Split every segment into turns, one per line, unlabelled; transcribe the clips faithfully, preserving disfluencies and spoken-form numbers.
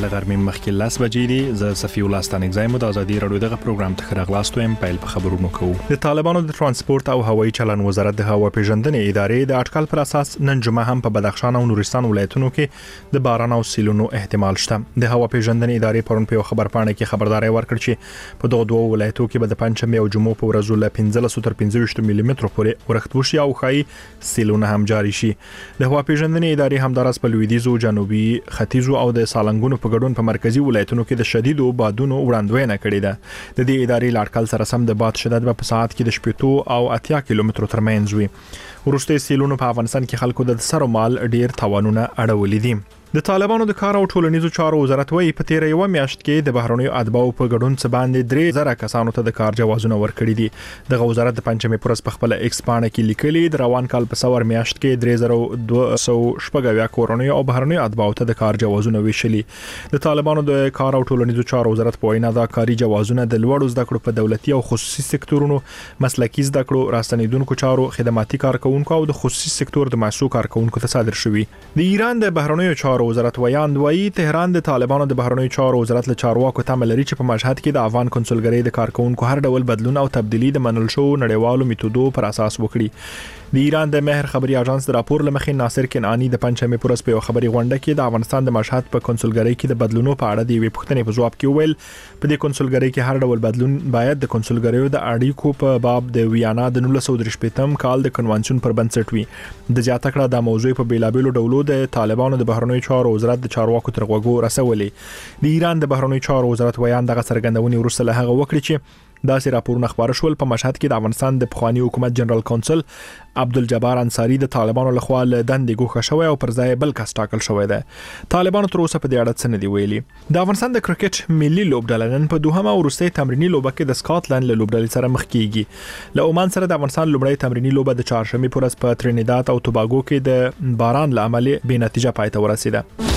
له غرمې مخکې لس بجې دي. زه صفي الله ستانکزی مو د ازادي رادیو دغه پروګرام ته راغلاستو یم. پیل په خبرونو کوو. د طالبانو د ترانسپورت او هوایي چلن وزارت د هوا پیژندنې ادارې د اټکل پر اساس نن جمعه هم په بدخشان او نورستان ولایتونو کې د باران او سیلونو احتمال شته. د هوا پیژندنې ادارې پرون په خبرپاڼه کې خبرداري ورکړه چې په دغه دوه ولایتونو کې به د پنځمې او جمعو په ورځو له پنځلس تر پنځه ویشت ملي مترو پورې ورښت وشي او خای سیلونه هم جاری شي. د هوا پیژندنې ادارې همدارس په لویدیځو، جنوبي، ختیځو او د سالنګونو په ګډون په مرکزی ولایتونو کې د شدیدو بادونو وړاندوینه کړې ده. د دې ادارې لاټکل سره سم د باد شدت په ساعت کې د شپږ او اتیا کیلومترو ترمنځ وي. ورسته سیلونو په افغانستان کې خلکو د سر مال ډیر تاوانونه اړولې دي. د طالبانو د کار او ټولنیزو چارو وزارت وايي په تیر یو میاشت کې د بهرنیو اتباعو په ګډون څخه باندې درې زره کسانو ته د کار جوازونه ورکړي دي. د وزارت د پنځمې پرس په خپل ایکس باندې کې لیکلي د روان کال په څور میاشت کې درې زره دوه سوه شپږ کورنیو او بهرنیو اتباعو ته د کار جوازونه ویشلي. د طالبانو د کار او ټولنیزو چارو وزارت په وینا دا کاري جوازونه د لوړو زده کړو په دولتي او خصوصي سکتورونو، مسلکي زده کړو، راستنیدونکو چارو، خدماتي کارکونکو او د خصوصي سکتور د محصول کارکونکو ته صادر شوي. د ایران د بهرنیو چارو وزارت ویان وایي تهران د طالبانو د بهرنیو چارو وزارت له چارواکو تمه لري چې په مشهد کې د افغان کنسولګرۍ د کارکونکو هر ډول بدلون او تبدیلی د منل شو نړیوالو میتودو پر اساس وکړي. د ایران د مهر خبري اژانس د راپور لمخې ناصر کنعانی د پنځمې پرس په خبري غونډه کې د افغانستان د مشهد په کنسولګرۍ کې د بدلونو په اړه د وی پښتنې په جواب کې ویل په دې کنسولګرۍ کې هر ډول بدلون باید د کنسولګریو د اړیکو په باب د ویانا د نولس سوه درې شپږم کال د کنوانسیون پر بنسټ وي. د زیاته کړه د موضوع په بیلابېلو ډولو د طالبانو د بهرنیو چارو وزارت د چارواکو تر غوږو رسولې. د ایران د بهرنیو چارو وزارت ویان دغه څرګندونې وروسته له هغه وکړي چې داسې راپورونه خبر شول په مشهد کې د افغانستان د پخوانی حکومت جنرال کونسل عبدالجبار انصاری د طالبانو لخوا له دندې ګوښه شوی او پر ځای بل کس ټاکل شوی دی. طالبانو تر اوسه په دې اړه څه نه دی ویلي. د افغانستان د کرکټ ملي لوبډله نن په دوهم او وروستۍ تمرینی لوبه کې د سکاټلند له لوبډلې سره مخ کیږي. له عمان سره د افغانستان لومړی تمرینی لوبه د چهارشنبه پر ورځ په ترینیداد او توباګو کې د باران له امله بې نتیجه پای ته ورسیده.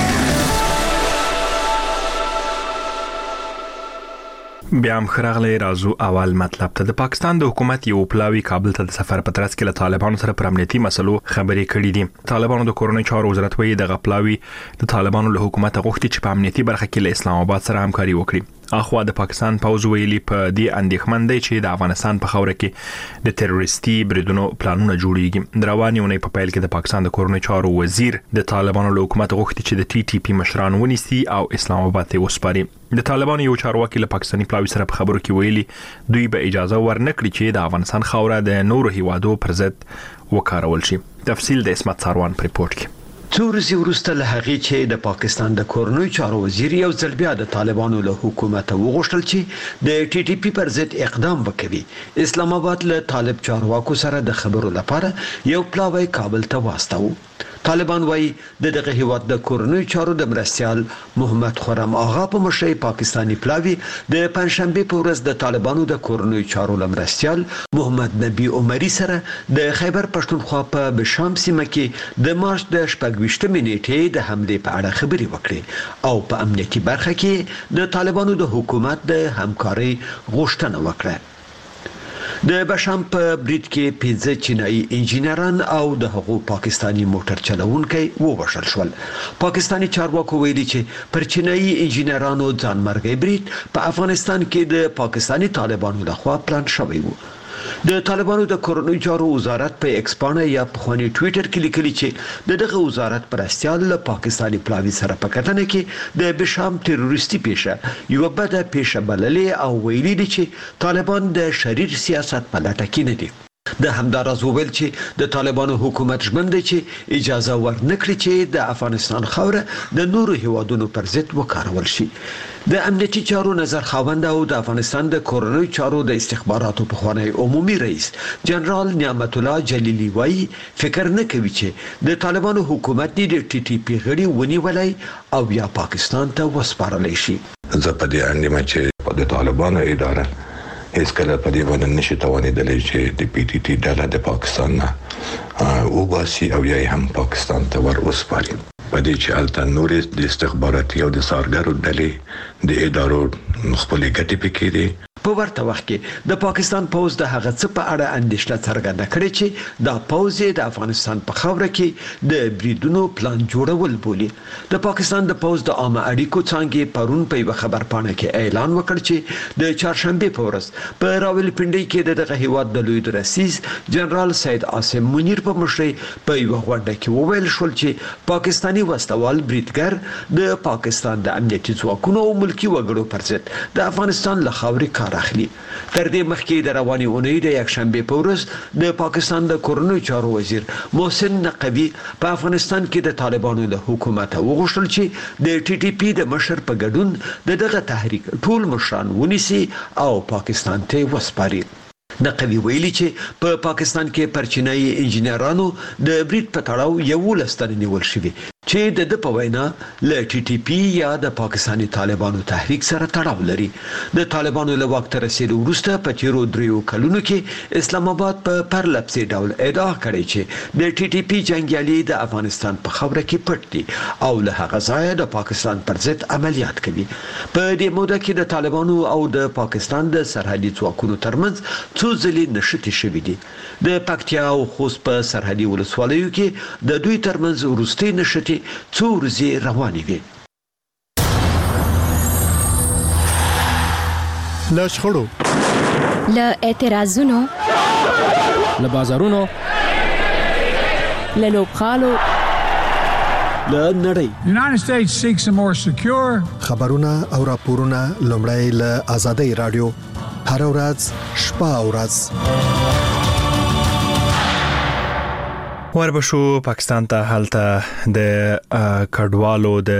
بیا هم خراغلی رازو اول مطلب ته. د پاکستان د حکومت یو پلاوی کابل ته د سفر په ترڅ کې له طالبانو سره پر امنیتي مسلو خبرې کړې دي. طالبانو د کورونی چارو وزارت وایي د غپلاوی د طالبانو له حکومت غوښتي چې په امنیتي برخه کې له اسلام آباد سره همکاري وکړي. اخوا د پاکستان پوز ویلي په دې اندېښمن دی چې د افغانستان په خوره کې د تروریستي بریدونو پلانونه جوړیږي. د رواني اونۍ په پیل کې د پاکستان د کورونی چارو وزیر د طالبانو له حکومت غوښتي چې د ټي ټي پی مشران ونیسي او اسلام آباد ته وسپاري. د طالبانو یو چارواکي له پاکستاني پلاوی سره په خبرو کې ویلي دوی به اجازه ورنکړي چې د افغانستان خوره د نورو هیوادو پر ضد وکارول شي. تفصیل د اسمت ساروان په ریپورت کې.
څو ورځې وروسته له هغې چې د پاکستان د کورنیو چارو وزیر یو ځل بیا د طالبانو له حکومت وغوښتل چې د ټي ټي پی پر ضد اقدام وکړي، اسلام آباد له طالب چارواکو سره د خبرو لپاره یو پلاوی کابل ته واستاوه. طالبان وايي د دغه هیواد د کورنیو چارو د مرستيال محمد خرم آغا په مشرۍ پاکستانی پلاوی د پنځشنبه په ورځ د طالبانو د کورنیو چارو لمرستيال محمد نبی عمری سره د خیبر پښتونخوا په بشام سیمه کې د مارچ د شپږویشتمې نیټې د حمله په اړه خبري وکړي او په امنیتي برخه کې د طالبانو د حکومت د همکاري غوښتنه وکړه. د بشام په برید کې پنځه چینایي انجینران او د هغو پاکستانی موټر چلوونکي ووژل شول. پاکستانی چارواکو ویلي چې پر چینایي انجینرانو ځانمرګي برید په افغانستان کې د پاکستانی طالبانو لخوا پلان شوی و. د طالبانو د کورنیو چارو وزارت په ایکس باندې یا په خواني ټوئیټر کې لیکلي چې د دغه وزارت پرستیال له پاکستانی پلاوی سره په کتنه کې د بشام تروریستي پیښه یو بده پیښه بللې او ویلي دي چې طالبان د شریر سیاست په لټه کې نه دي. د همدارز ویل چې د طالبانو حکومت ژمن دی چې اجازه ورنکړي چې د افغانستان خوره د نورو هیوادونو پر ضد وکارول شي. د امنیتي چارو نظر خاوند او د افغانستان د کورنیو چارو د استخباراتو په خوانی عمومي رئیس جنرال نعمت الله جلیلی وایي فکر نه کوي چې د طالبانو حکومت د ټي ټي پی غړي ونیولای او یا پاکستان ته وسپارلی شي.
زه په دې اندېښمه چې د طالبانو اداره هیڅ کله په دې باندې نشي توانیدلی چې د پی ټي ټي ډله د پاکستان نه وباسي او یا هم پاکستان ته ور وسپاري. په دې چې الته نورې د استخباراتي او د سارګرو ډلې د ادارو خپلې ګټې پکې دي.
په ورته وخت کې د پاکستان پوز د هغه څه په اړه اندېښنه څرګنده کړې چې دا پوز د افغانستان په خاوره کې د بریدونو پلان جوړول بولي. د پاکستان د پوز د عامه اړیکو څانګې پرون په یو خبرپاڼه کې اعلان وکړ چې د چهارشنبه په ورځ په راولپنډي کې دغه هیواد د لوی رئیس جنرال سید عاصم منیر په مشرۍ په یو غونډه کې وویل شول چې پاکستانی وسوال بریدګر د پاکستان د امنیتي ځواکونو او ملکی وګړو پر ضد د افغانستان له خاورې کار اخلي. تر دې مخکې د رواني اونۍ د یکشنبه په ورځ د پاکستان د کورنیو چارو وزیر محسن نقوی په افغانستان کې د طالبانو له حکومت وغوښتل چې د ټي ټي پی د مشر په ګډون د دغه تحریک ټول مشران ونیسي او پاکستان ته وسپاري. نقوی ویلي چې په پاکستان کې پرچینایي انجنیرانو د برید په تړاو یو لستن نیول شوی چې د د په وینا له ټي ټي پی یا د پاکستاني طالبانو تحریک سره تړاو لري. د طالبانو له وخت رسیدو وروسته په تیرو دریو کلونو کې اسلام آباد په پرلپسې ډول ادعا کړې چې د ټي ټي پی جنگیالي د افغانستان په خاوره کې پټ دي او له هغه ځایه د پاکستان پر ضد عملیات کوي. په دې موده کې د طالبانو او د پاکستان د سرحدي ځواکونو ترمنځ څو ځلې نښتې شوې دي. د پکتیا او خوست په سرحدي ولسوالیو کې د دوی ترمنځ وروستۍ نښتې څو ورځې روانې وي.
له شخړو،
له اعتراضونو،
له بازارونو، له لوبخالو،
له نړۍ
United States seeks a more secure
خبرونه او راپورونه لومړی له آزادۍ رادیو هر ورځ شپه او ورځ
وربشو پاکستان ته هلته د کډوالو د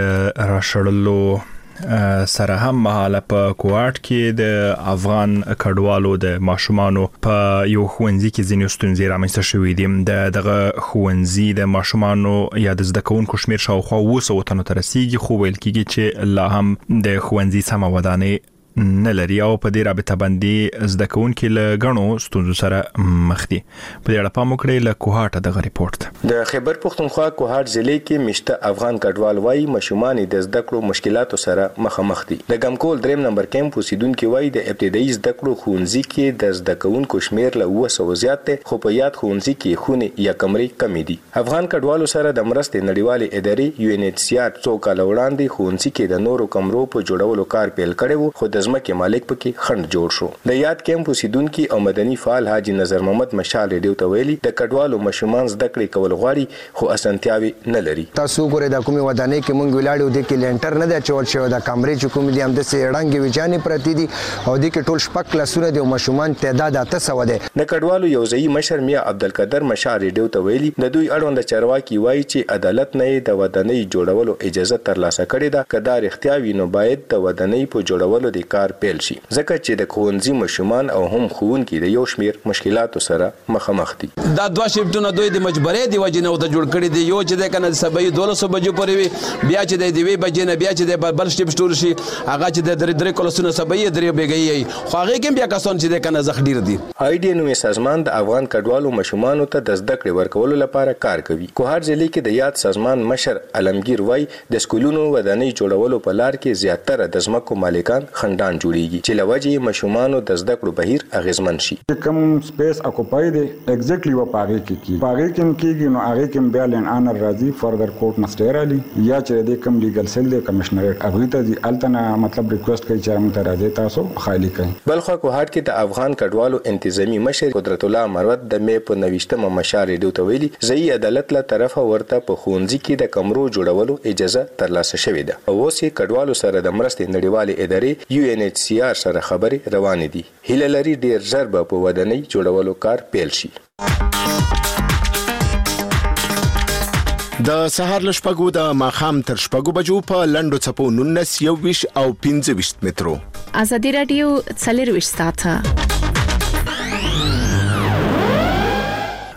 راشړلو سره هم مهاله په کوارټ کې د افغان کډوالو د ماشومانو په یو ښوونځي کې ځینې ستونزې رامنځته شوې دي. د دغه ښوونځي د ماشومانو یا د زده کوونکو شمیر شاوخوا اوه سوه تنو ته رسیږي، خو ویل کېږي چې لا هم د ښوونځي سمه ودانۍ نه لري او په دې رابطه باندې زده کوونکي له غنو ستونزو سره مخ دي. په دې اړه پام وکړئ. له کوهاټ دغه ریپورت
د خیبر پختونخوا کوهاټ ضلع کې مشته افغان کډوال وایي ماشومان د زده کړو مشکلاتو سره مخامخ دي. د ګمکول دریم نمبر کیمپ اوسیدونکو وایي د ابتدایي زده کړو ښوونځي کې د زده کوونکو شمیر له اوه سوه زیات دی، خو په یاد ښوونځي کې خونې یا کمرې کمې دي. افغان کډوالو سره د مرستې نړیوالې ادارې یو ان ایچ سی آر څو کاله وړاندې ښوونځي کې د نورو کمرو په جوړولو کار پیل کړی و، خو د ځمکې مالک پکې خند جوړ شو. د یاد کیمپ اوسیدونکو او مدني فعال حاجی نظر محمد مشال ریډیو ته ویلي د کډوالو ماشومان زده کړې کول غواړي خو اسانتیاوي نه لري.
تاسو ګورئ د کومې ودانۍ کې مونږ ولاړو د کې لینټر نه دی چول شوی، د کمرې چې کوم دي هم د سیړنګ ویجانې پرتی دي او د کې ټول شپږ کلاسونه دي او ماشومان تعداد اته سوه دی.
د کډوالو یو ځایي مشر میا عبدالقادر مشال ریډیو ته ویلي د دوی اړوند چارواکي وایي چې عدالت نه د ودانۍ جوړولو اجازه ترلاسه کړې ده. که دا رښتیا وي نو باید د ودانۍ په جوړولو د کار پیل شي، ځکه چې د ښوونځي ماشومان او هم ښوونکي د یو شمیر مشکلاتو سره مخامخ دي.
دا دوه شیفټونه دوی د مجبورې دی وجه نه ته جوړ کړی دی. یو چې د کنه سبا دولسو بجو پورې وي، بیا چې د دوی بجې نه بیا چې د بل شیفټ شروع شي هغه چې د درې درې کلاسونه سبا یې درې بیګي خو هغه کې بیا کسان چې د کنه زخ ډیر دي.
آی ډي نو سازمان د افغان کډوالو ماشومانو ته د زده کړې ورکولو لپاره کار کوي. کوهاټ ضلع کې د یاد سازمان مشر علمگیر وای د سکولونو ودانۍ جوړولو په لار کې زیاتره د ځمکو مالکان خندان جوړیږي چې لوجه ماشومانو د زده کړو بهیر اغیزمن شي.
کوم سپیس اکوپای دی ایگزیکټلی و پاره کې کی پاره کې کېږي نو هغه کې بیا لن انر راځي فردر کورټ مستر علي یا چې د کوم لیګل سیل د کمشنریټ هغه ته دی التنا مطلب ریکوست کوي چې موږ ته راځي تاسو خالی کړئ.
بلخو کوهاټ کې د افغان کډوالو انتظامی مشر قدرت الله مروت د مې په نوښتمه مشارې دوه ویلي ځای عدالت له طرفه ورته په خونځي کې د کمرو جوړولو اجازه ترلاسه شوې ده. او اوس کډوالو سره د مرستې نړیوالې ادارې یو ان ایچ سی آر سره خبرې روانې دي. هیله لري ډیر ژر به په ودانۍ جوړولو کار پیل شي.
د سهار ل شپږو د ماخام تر شپږو بجو په لندو چپو نونس یو ویش او پنځه ویش مترو.
آزادي رادیو څلور ویش ساعته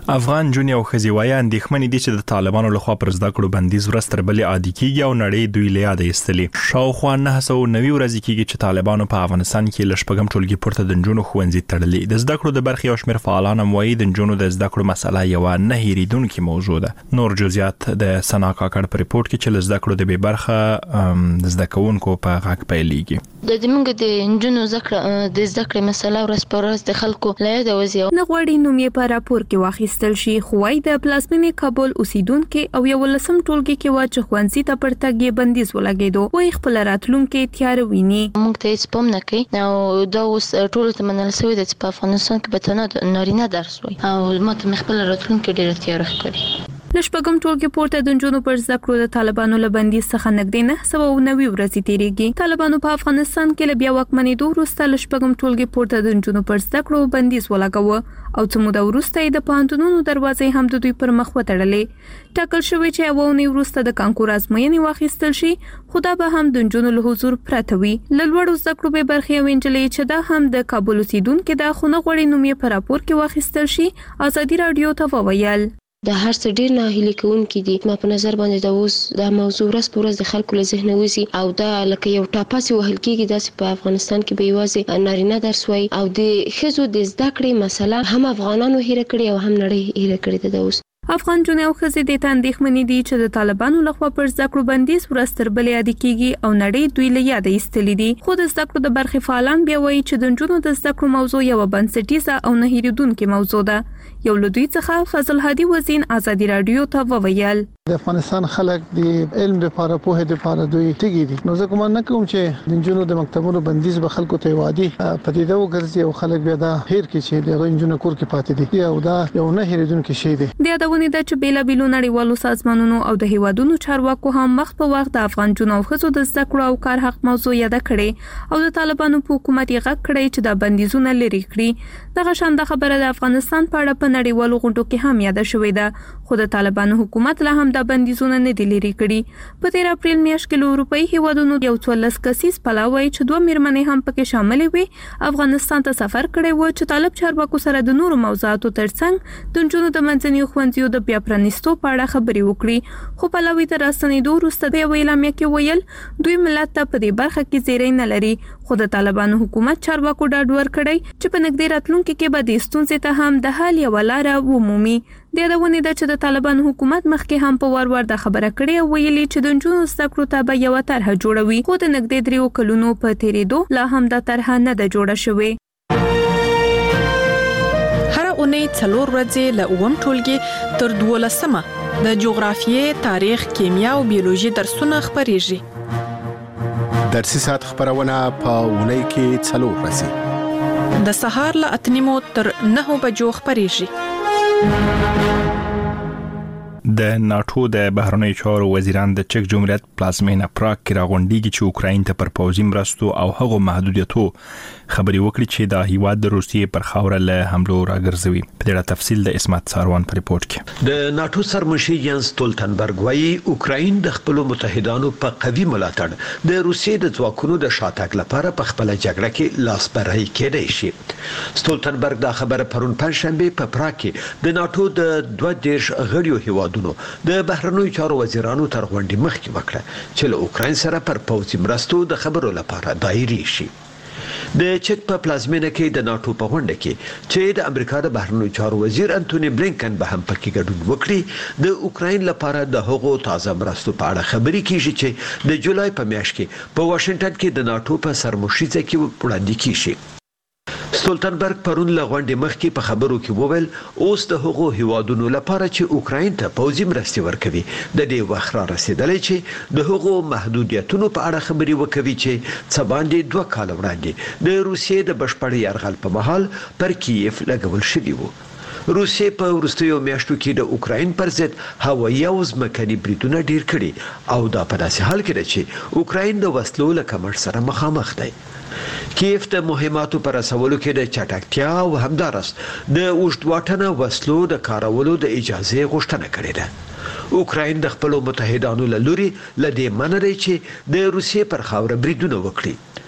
افغان جونی او خزیوای اندېښمنې دي چې د طالبانو لخوا پر زده کړو بندیز ورستر بلې عادي کیږي او نړۍ دوی له یاد ایستلي. شاوخوا نه سو نوي ورځې کیږي چې طالبانو په افغانستان کې لشپږم ټولګي پورته د جنونو خوندې تړلې. د زده کړو د برخې او شمېر فعالان هم وایي د جنونو د زده کړو مسله یو نه هېریدونکې موضوع ده. نور جزئیات د سنا کاکړ په ریپورت کې چې له زده کړو د بې برخه د زده کوونکو په غږ پیلېږي.
د زمونږ د جنونو زده د زده کړې مسله ورځ په ورځ د خلکو له یاده وځي.
نه غواړي نوم یې په راپور کې واخیستل شي، خو وايي د پلازمینې کابل اوسیدونکو او یو لسم ټولګي کې وا چې ښوونځي ته پر تګ یې بندیز ولګېدو. وایي خپل راتلونکي تیار ویني.
موږ ته هیڅ پام نه کوي او دا اوس ټول ته منل شوی دی چې په افغانستان کې به تنه نارینه درس وایي او ماته خپل راتلونکي ډېر تیار ښکاري.
لشپږم ټولګي پورته د جنونو پر زده کړو د طالبانو له بندیز څخه نږدې نه سوه نوي ورځې تیریږي. طالبانو په افغانستان کې له بیا واکمنېدو وروسته لشپږم ټولګي پورته د جنونو پر زده کړو بندیز ولګاوه او څه موده وروسته یې د پوهنتونونو دروازې هم د دوی پر مخ وتړلې. ټاکل شوی چې یوه اونۍ وروسته د کانکور ازموینې واخیستل شي، خو دا به هم د جنونو له حضور پرته وي. له لوړو زده کړو بې برخې یوې نجلۍ چې دا هم د کابل اوسیدونکې ده خو نه غواړي نوم یې په راپور کې واخیستل شي، ازادي راډیو ته وویل
د هر څه ډیر ناهیلي کوونکي دي. ما په نظر باندې دا اوس د موضوع ورځ په ورځ د خلکو له ذهنه وځي او دا لکه یو ټاپاسي وهل کېږي داسې په افغانستان کې به یوازې نارینه درس وایي او د ښځو د زده کړې مسله هم افغانانو هیره کړې او هم نړۍ هیره کړې ده. اوس
افغان جونې او ښځې دې ته اندېښمنې دي چې د طالبانو لخوا پر زده کړو بندیز ورځ تر بلې عادي کیږي او نړۍ دوی له یاده ایستلي دي. خو د زده کړو د برخې فعالان بیا وایي چې د نجونو د زده کړو موضوع یوه بنسټیزه او نه هېرېدونکې موضوع ده. یو له دوی څخه فضل هادي وزین ازادي راډیو ته وویل
د افغانستان خلک د علم لپاره پوهه لپاره دوی تیګي دي. نو زه کوم نه کوم چې د جنونو د مکتبونو بندیز به خلکو ته وادي پدیده وګرځي او خلک بیا دا هیر کې چې د جنونو کور کې پاتې دي او دا یو نه هېرېدونکې شی دی.
د یادونې ده چې بیلا بیلو نړیوالو سازمانونو او د هیوادونو چارواکو هم وخت په وخت د افغان جنونو او ښځو د زده کړو او کار حق موضوع یاد کړي او د طالبانو په حکومت یې غږ کړی چې د بندیزونه لري کړي. دغه شان د خبره د افغانستان په اړه په نړیوالو غونډو کې هم یاد شوې ده، خو د طالبانو حکومت له هم د بندیزونه نه دي لري کړي. په تیر اپریل میاشت کې له اروپאי هیوادونو یو څوارلس کسیز پلاوی چې دوه میرمنې هم پکې شامل وي افغانستان ته سفر کړی و چې طالب چارواکو سره د نورو موضوعاتو ترڅنګ د نجونو د منځنیو ښوونځیو د بیا پرانیستو په اړه خبرې وکړي. خو پلاوی ته راستنېدو وروسته د یوې اعلامیه کې ویل دوی ملت ته په دې برخه کې زیری نه لري، خو د طالبانو حکومت چارواکو ډاډ ورکړی چې په نږدې راتلونکي کې به د ستونزې ته هم د حل یوه لاره ومومي. د یادونې ده چې د طالبانو حکومت مخکې هم په وار وار د خبره کړې او ویلي چې د نجونو زده کړو ته به یوه طرحه جوړوي، خو د نږدې دریو کلونو په تېرېدو لا هم دا طرحه نه ده جوړه شوې.
هره اونۍ څلور ورځې له اووم ټولګي تر دولسمه د جغرافیې، تاریخ، کیمیا او بیولوژي درسونه خپریږي.
درسي ساعت خبرونه په اونۍ کې څلور ورځې
د سهار له اته نیمو تر نهو بجو خپریږي.
د ناتو د بهرنیو چارو وزیران د چک جمهوریت پلازمینه پراګ کې راغونډيږي چې اوکراین ته پر پوځي مرستو او هغو محدودیتو خبري وکړي چې د هیواد د روسیې پر خاوره له حملو راګرځوي. په دې تفصیل د اسمت ساروان په ریپورت کې
د ناتو سرمشي ینس ستولتنبرګ وايي اوکراین د خپل متحدانو په قوي ملاتړ د روسیې د ځواکونو د شاتګ لپاره په خپل جګړه کې لاس برای کېدای شي. ستولتنبرګ دا خبره پرون پنځشنبه په پراګ کې د ناتو د دوه دیش غړیو هیوادونو د بهرنیو چارو وزیرانو تر غونډې مخکې وکړه چې له اوکراین سره پر پوځي مرستو د خبرو لپاره دایري شي. د چک په پلازمینه کې د ناتو په غونډه کې چې د امریکا د بهرنیو چارو وزیر انټونی بلینکن به هم پکې ګډون وکړي، د اوکراین لپاره د هغو تازه مرستو په اړه خبرې کیږي چې د جولای په میاشت کې په واشنگټن کې د ناتو په سرمشيزه کې وړاندې کیږي. ستولتنبرګ پرون له غونډې مخکې په خبرو کې وویل اوس د هغو هیوادونو لپاره چې اوکراین ته پوځي مرستې ورکوي د دې وخت را رسیدلی چې د هغو محدودیتونو په اړه خبرې وکوي چې څه باندې دوه کال وړاندې د روسیې د بشپړ یرغل په مهال پر کیف لګول شوي وو. روسیې په وروستیو میاشتو کې د اوکراین پر ضد هوایي او ځمکني بریدونه ډیر کړي او دا په داسې حال کې ده چې اوکراین د وسلو له کمښت سره مخامخ دی. کیف د مهماتو پر رسولو کې د چټکتیا او همدارس د اوږدواټنه وسلو د کارولو د اجازه غوښتنه کړې ده. اوکراین د خپل متحدانو له لوري لدې منري چې د روسیې پر خاوره بریدونه وکړي.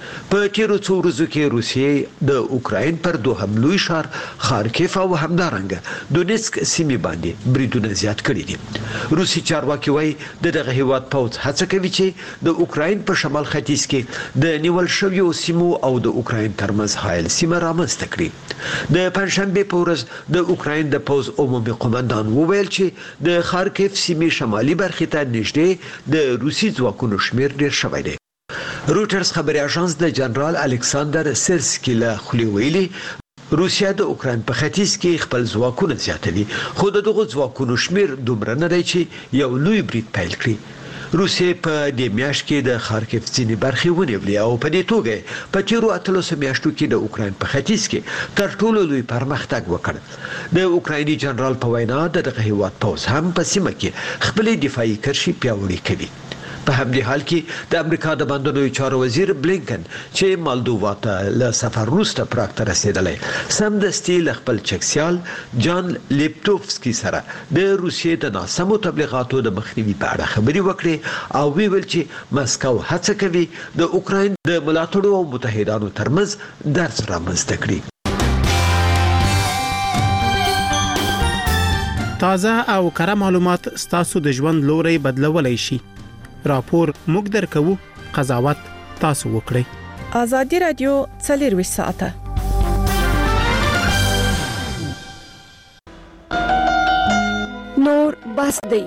په تیرو څو ورځو کې روسیې د اوکراین پر دوهم لوی ښار خارکیف او همدارنګه دونیسک سیمې باندې بریدونه زیات کړي دي. روسي چارواکي وایي د دغه هیواد پوځ هڅه کوي چې د اوکراین په شمال ختیځ کې د نیول شویو سیمو او د اوکراین ترمنځ حایل سیمه رامنځته کړي. د پنځشنبه په ورځ د اوکراین د پوځ عمومي قومندان وویل چې د خارکیف سیمې شمالي برخې ته نږدې د روسي ځواکونو شمیر ډیر شوی دی. روټرز خبري اژانس د جنرال الکساندر سیرسکي له خولې ویلي روسیا د اوکراین په ختیځ کې خپل ځواکونه زیاتوي، خو د دغو ځواکونو شمیر دومره نه دی چې یو لوی برید پیل کړي. روسیې په دې میاشت کې د خارکیف ځینې برخې ونیولې او په دې توګه په تیرو اتلسو میاشتو کې د اوکراین په ختیځ کې تر ټولو لوی پرمختګ وکړ. د اوکرایني جنرال په وینا دغه هیواد پوځ هم په سیمه کې خپل دفاعي کرښې پیاوړې کوي. په همدې حال کې د امریکا د بهرنیو چارو وزیر بلینکن چې مالدووا ته له سفر وروسته پراګ ته رسیدلی سمدستي له خپل چکسیال جان لیپټوفسکي سره د روسیې د ناسمو تبلیغاتو د مخنیوي په اړه خبرې وکړې او ویل چې مسکو هڅه کوي د اوکراین د ملاتړو او متحدانو ترمنځ درز رامنځته کړي.
تازه او کره معلومات ستاسو د ژوند لوري بدلولای شي. راپور موږ درکو، قضاوت تاسو وکړئ.
ازادي رادیو څلور ساعته
نور بس دی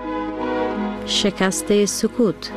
شکست سکوت.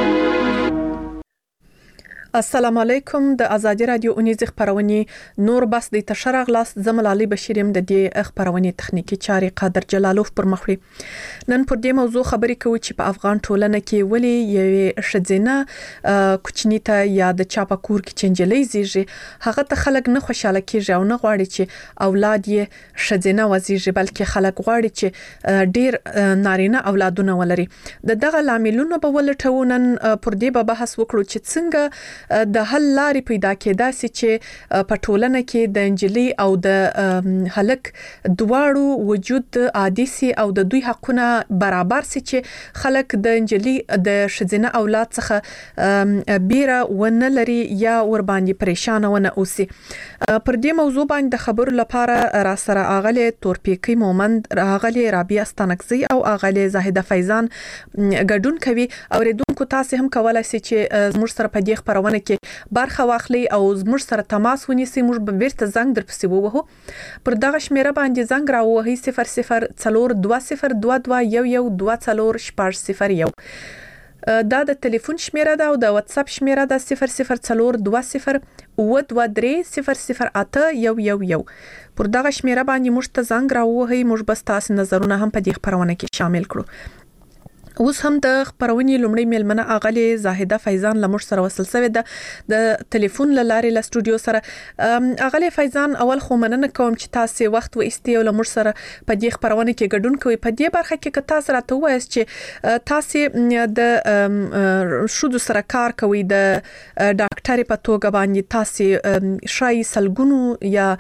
السلام علیکم. د ازادي رادیو اونیز خبرونه نور بس د تشرغ لاس زملالي بشیریم د دې خبرونه تخنیکی چاري قادر جلالوف پر مخوي. نن پر دې موضوع خبرې کوي چې په افغان ټولنه کې ولې یوې شذینه کوچنی ته یا د چاپا کور کې چنجلې زیږي هغه ته خلک نه خوشاله کیږي او نه غواړي چې اولاد یې شذینه وزیږي، بلکې خلک غواړي چې ډیر نارینه اولادونه ولري. د دغه لاملونو په ولټو نن پر دې به بحث وکړو چې څنګه د حل لارې پیدا کېدای شي چې په ټولنه کې د انجلي او د هلک دواړو وجود عادي سي او د دوی حقونه برابر سي چې خلک د انجلي د شذینه اولاد څخه بیره ونه لري یا ور باندې پریشان ونه اوسي. پر دې موضوع باندې خبرو لپاره را سره اغله تورپیکی مومند، اغله رابعه استانکزی او اغله زاهده فیضان ګډون کوي. اوریدونکو تاسو هم کولای شئ چې زموږ سره په دې خبرونه کې برخه واخلي او زموږ سره تماس ونیسي. موږ به بیرته زنګ در پسې ووهو. پر دغه شمیره باندې زنګ راوهي صفر صفر څلور دوه صفر دوه دوه یو یو دوه څلور شپږ صفر یو. دا د ټلیفون شمیره ده او د واتس اپ شمیره ده صفر صفر څلور دوه صفر اوه دوه درې صفر صفر اته یو یو یو. پر دغه شمیره باندې موږ ته زنګ راوهي. موږ به تاسو نظرونه هم په دې خبرونه کې شامل کړو. اوس هم د خبرونې لومړی میلمنه اغله زاهده فیضان لمر سره وصل شوې ده د ټلیفون لارې له سټوډیو سره. اغله فیضان اول خو مننه کوم چې تاسو وخت و استي او لمر سره په دې خبرونه کې ګډون کوي. په دې برخه کې که تاسو راته وایاست چې تاسو د شودو سره کار کوي د ډاکټر په توګه باندې تاسو شای سلګونو یا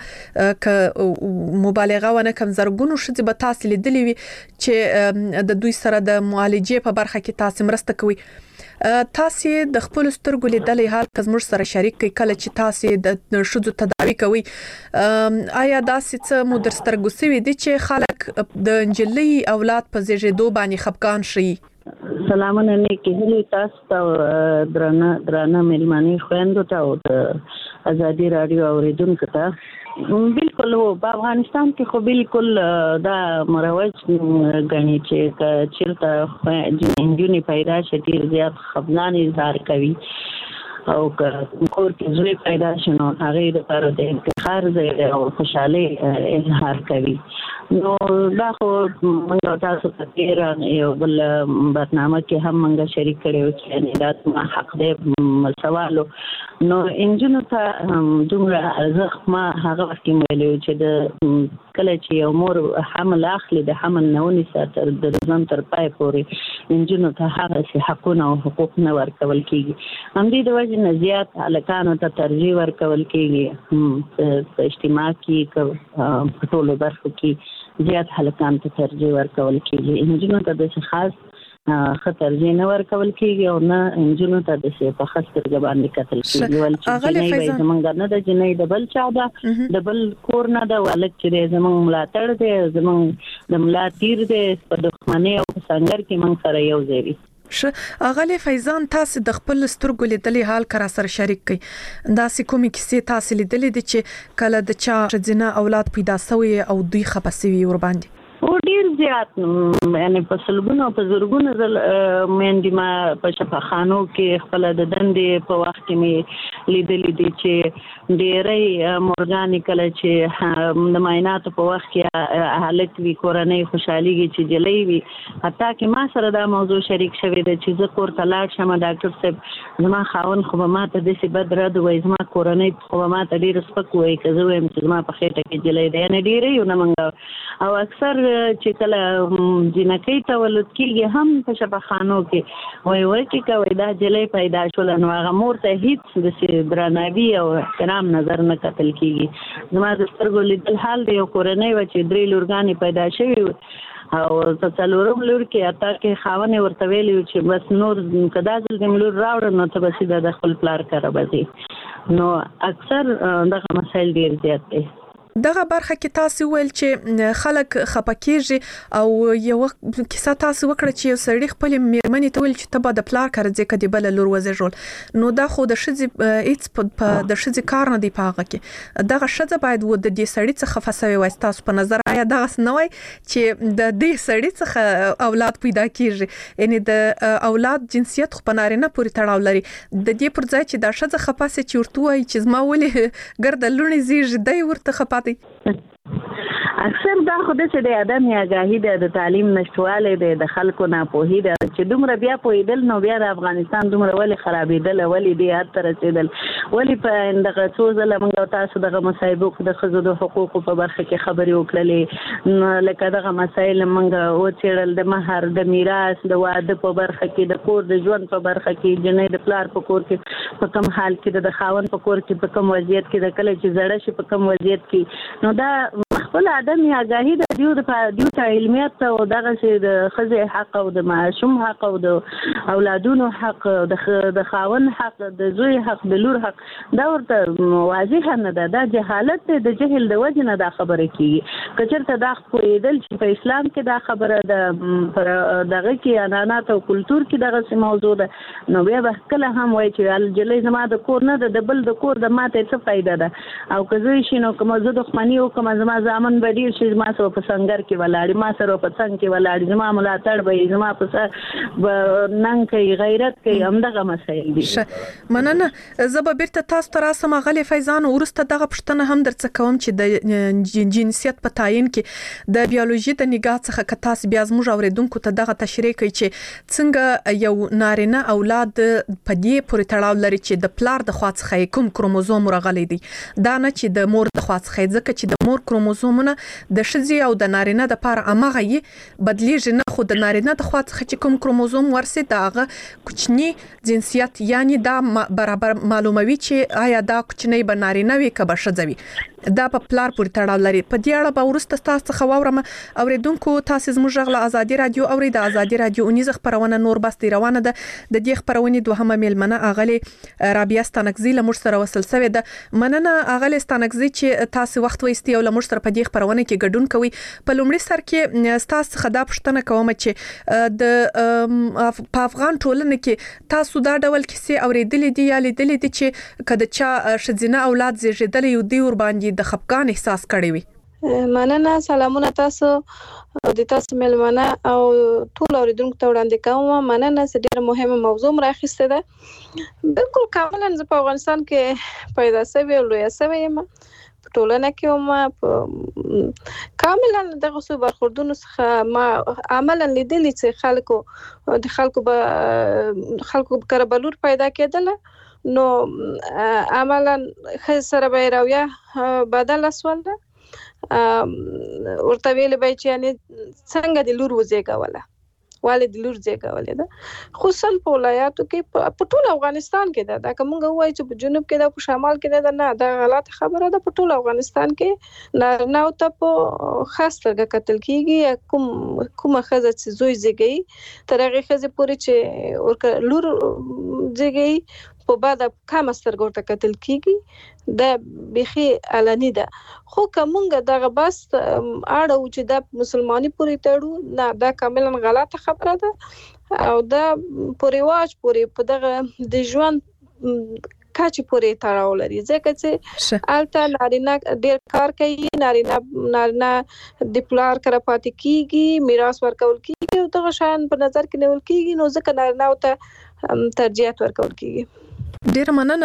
ک مبالغه ونه کم زرګونو شې به تاسو لیدلې وي چې د دوی سره د معالجې په برخه کې تاسو مرسته کوي. تاسو د خپل سترګو لیدلې حال کزمر سره شریک کوي کله چې تاسو د شذو تداوی کوي. آیا دا څه مو در سترګو سوي دي چې خلک د انجلي اولاد په زیږیدو باندې خفقان شي؟
سلامونه نیکی هلی تاسو ته درانه درانه ملمانی خويندو ته او د ازادي رادیو اوریدونکو ته بالکل هو په افغانستان کې خو بالکل دا مروج غني چې چیرته جنونی پیدا شي زیات خفقان اظهار کوي او کور کې زوی پیدا شنو هغه د پر د انتخاب ځای او خوشاله اظهار کوي. نو دا خو موږ تاسو ته تیر یو بل برنامه کې هم موږ شریک کړو چې دا ما حق دې سوالو نو انجنونو ته دومره ارزښت ما هغه وخت ویلو چې د کله چې یو مور حمل اخلي د حمل نونی ساتر د ځان تر پای پورې انجنونو ته هغه سي حقونه او حقوق نه ورکول کیږي. هم دې د وجه نه زیات الکانو ته ترجیح ورکول کیږي په اجتماع کې په ټولو برخو کې زیات هلکان ته ترجیح ورکول کیږي. انجنونو ته د خاص خطر جن ورکول کیږي او نه انجنونو ته د څه په خاطر باندې قتل کیږي ول چې نه زمونږ نه د جنې د بل چا ده د بل کور نه ده ولک چې زمونږ ملاتړ دی زمونږ د ملاتیر دی په دښمنۍ او څنګه کې موږ سره یو ځای
ش اغلی فیضان تاسو د خپل سترګو لیدلې حال کرا سره شریک کړئ دا سې کومې کیسې تاسو لیدلې دي چې کله د چا ځنه اولاد پیدا شوی او دوی خپسوي ور باندې
او ډیر زیات یعنی په سلګونو په زورګونو زل مېندې ما په شفاخانو کې خپل د دندې په وخت کې می لیدلې دي چې ډېرې مورګانې کله چې د معایناتو په وخت کې حالت وی کورنۍ خوشحاليږي چې جلې وي حتی کې ما سره دا موضوع شریک شوی دی چې زه کور ته لاړ شم ډاکټر صاحب زما خاون خو ما ته د سی بد رد وای زما کورنۍ خو ما ته ډیر سپک وای که زه وایم چې زما په خېټه کې جلې دی نه ډېرې یو نه منګه او اکثر چې کله جنکې تولد کیږي هم په شفاخانو کې وای وای چې کوي دا جلې پیدا شول نو هغه مور ته هیڅ د درناوي او احترام نظر نه کتل کیږي زما د سترګو لیدل حال دی کورنۍ و چې درې لورګانې پیدا شوی او څلورم لور کې اته کې خاونه ورته ویلی چې بس نور کدا ځل د ملور راوړ نو ته بس د خپل پلار کړه بځي نو اکثر دغه مسایل ډیر زیات دي
دغه برخه کې تاسو ویل چې خلک خپکیږي او یو کیسه تاسو وکړه چې یو سړی خپل میرمنې ته ویل چې ته به د پلار کړځې کدي بل لور وزرول نو دا خو د شذې ایتس په د شذې کار نه دی پاغه کې دغه شذې باید و د دې سړی څخه خفسوي وای تاسو په نظر آیا دغه سنوي چې د دې سړی څخه اولاد پیدا کیږي یعنی د اولاد جنسیت خو په نارینه پورې تړاو لري د دې پر ځای چې دا شذې خپاسه چې ورته وای چې زما ولې ګرد لونی زیږ دی ورته خپا
اکثر دا خو د څه د ادم یا غاهی د تعلیم نشټواله د د خلکو نه پوهی د چې دومره بیا پویدل نو بیا د افغانستان دومره ولې خرابېدل ولې دی هر رسیدل ولې په دغه څو ځله موږ تاسو دغه مصايبو د خزو د حقوقو په برخه کې خبرې وکړلې لکه دغه مسایل موږ او چیرل د مہر د میراث د واده په برخه کې د کور د ژوند په برخه کې جنې د پلار په کور کې په کم حال کې د خاون په کور کې په کم وضعیت کې د کله چې زړه شي په کم وضعیت کې نو دا خپل ادم یا غاهی د دیو د دیو ته علمیت او دغه چې د خزې حق او د معشوم حق او د اولادونو حق د د خاون حق د زوی حق د لور حق دا ورته واضح نه ده دا جهالت د جهل د وجه نه دا خبره کیږي کچرته دا خپویدل چې په اسلام کې دا خبره د دغه کې انانات او کلچر کې دغه موضوع ده نو بیا به کله هم وایي چې الجلې زما د کور نه د بل د کور د ماته څه فائدہ ده او که زه شي نو کوم زه د خمنی او کوم زما ځامن بدیر شي ما سره په څنګه کې ولاړ ما سره په څنګه کې ولاړ زما ملاتړ به زما په سر نن کې غیرت کې همدغه مسایل دي
مننه زه به بیرته تاسو ته راسم غلي فیضان ورسته دغه پښتنه هم درڅ کوم چې د جنسیت په تعین کې د بیولوژي د نگاه څخه کتاس بیا زموږ اوریدونکو ته دغه تشریح کوي چې څنګه یو نارینه اولاد په دې پورې تړاو لري چې د پلار د خوا څخه کوم کروموزوم راغلي دي دا نه چې د مور د خوا څخه ځکه چې د مور کروموزومونه د شذې او د نارینه د لپاره امغه یې بدلیږي نه خو د نارینه د خوا څخه چې کوم کروموزوم ورسي داغه کوچنی جنسیت یعنی دا برابر معلوموي چې آیا دا کوچنی به نارینه وي که به شذوي دا په پلار پورې تړاو لري په دې اړه به ورسته تاسو څخه واورم اوریدونکو تاسو زموږ غلا ازادي رادیو اوري د ازادي رادیو اونیز خبرونه نور بس دی روانه ده د دې خبرونه دوهمه میلمنه اغلی رابعه ستانکزی له موږ سره وصل شوې ده مننه اغلی ستانکزی چې تاسو وخت وایستي او له موږ سره په دې خبرونه کې ګډون کوي په لومړي سر کې تاسو خدا پښتنه کوم چې د په افغان ټولنه کې تاسو دا ډول کیسې اوریدلې دي یا لیدلې دي چې کله چا شذینه اولاد زیږیدل یو دی ور باندې د خپګان احساس کړی وي
مننه سلامونه تاسو او د تاسو ملمنه او ټول اوریدونکو ته وړاندې کوم مننه چې ډیره مهمه موضوع راخسته ده بالکل کاملا ز په افغانستان کې پیدا شوی او لوی شوی یم په ټولنه کې ما کاملا دغه څو برخوردونو څخه ما عملا لیدلی چې خلکو د خلکو به خلکو کربلور پیدا کېدل نو عملا خسر به راویا بدل اسول ده ورته ویل به چې یعنی څنګه د لور وزېګوله والد لور زیږولې ده خصوصا په ولایاتو کې په ټول افغانستان کې ده دا کومه وایي چې په جنوب کې ده په شمال کې ده نه دا غلط خبره ده په ټول افغانستان کې نارینه او ته په خاص توګه قتل کیږي کوم کومه ښځه چې زوی زیږي تر هغه ښځې پورې چې ورکه لور زیږي په بعد کم سترګو ته قتل کیږي دا بخي علني ده خو کومه دغه بس اړه چې د مسلمانۍ پورې تړو نه دا کاملا غلطه خبره ده او دا پرېواج پورې په دغه د ژوند کاچ پورې تړاو لري ځکه چې الته نارینه ډېر کار کوي نارینه نارینه د پلار کړه پاتې کیږي میراث ورکول کیږي او دغه شان په نظر کې نیول کیږي نو ځکه نارینه او ته ترجیح ورکول کیږي
ډیر مننه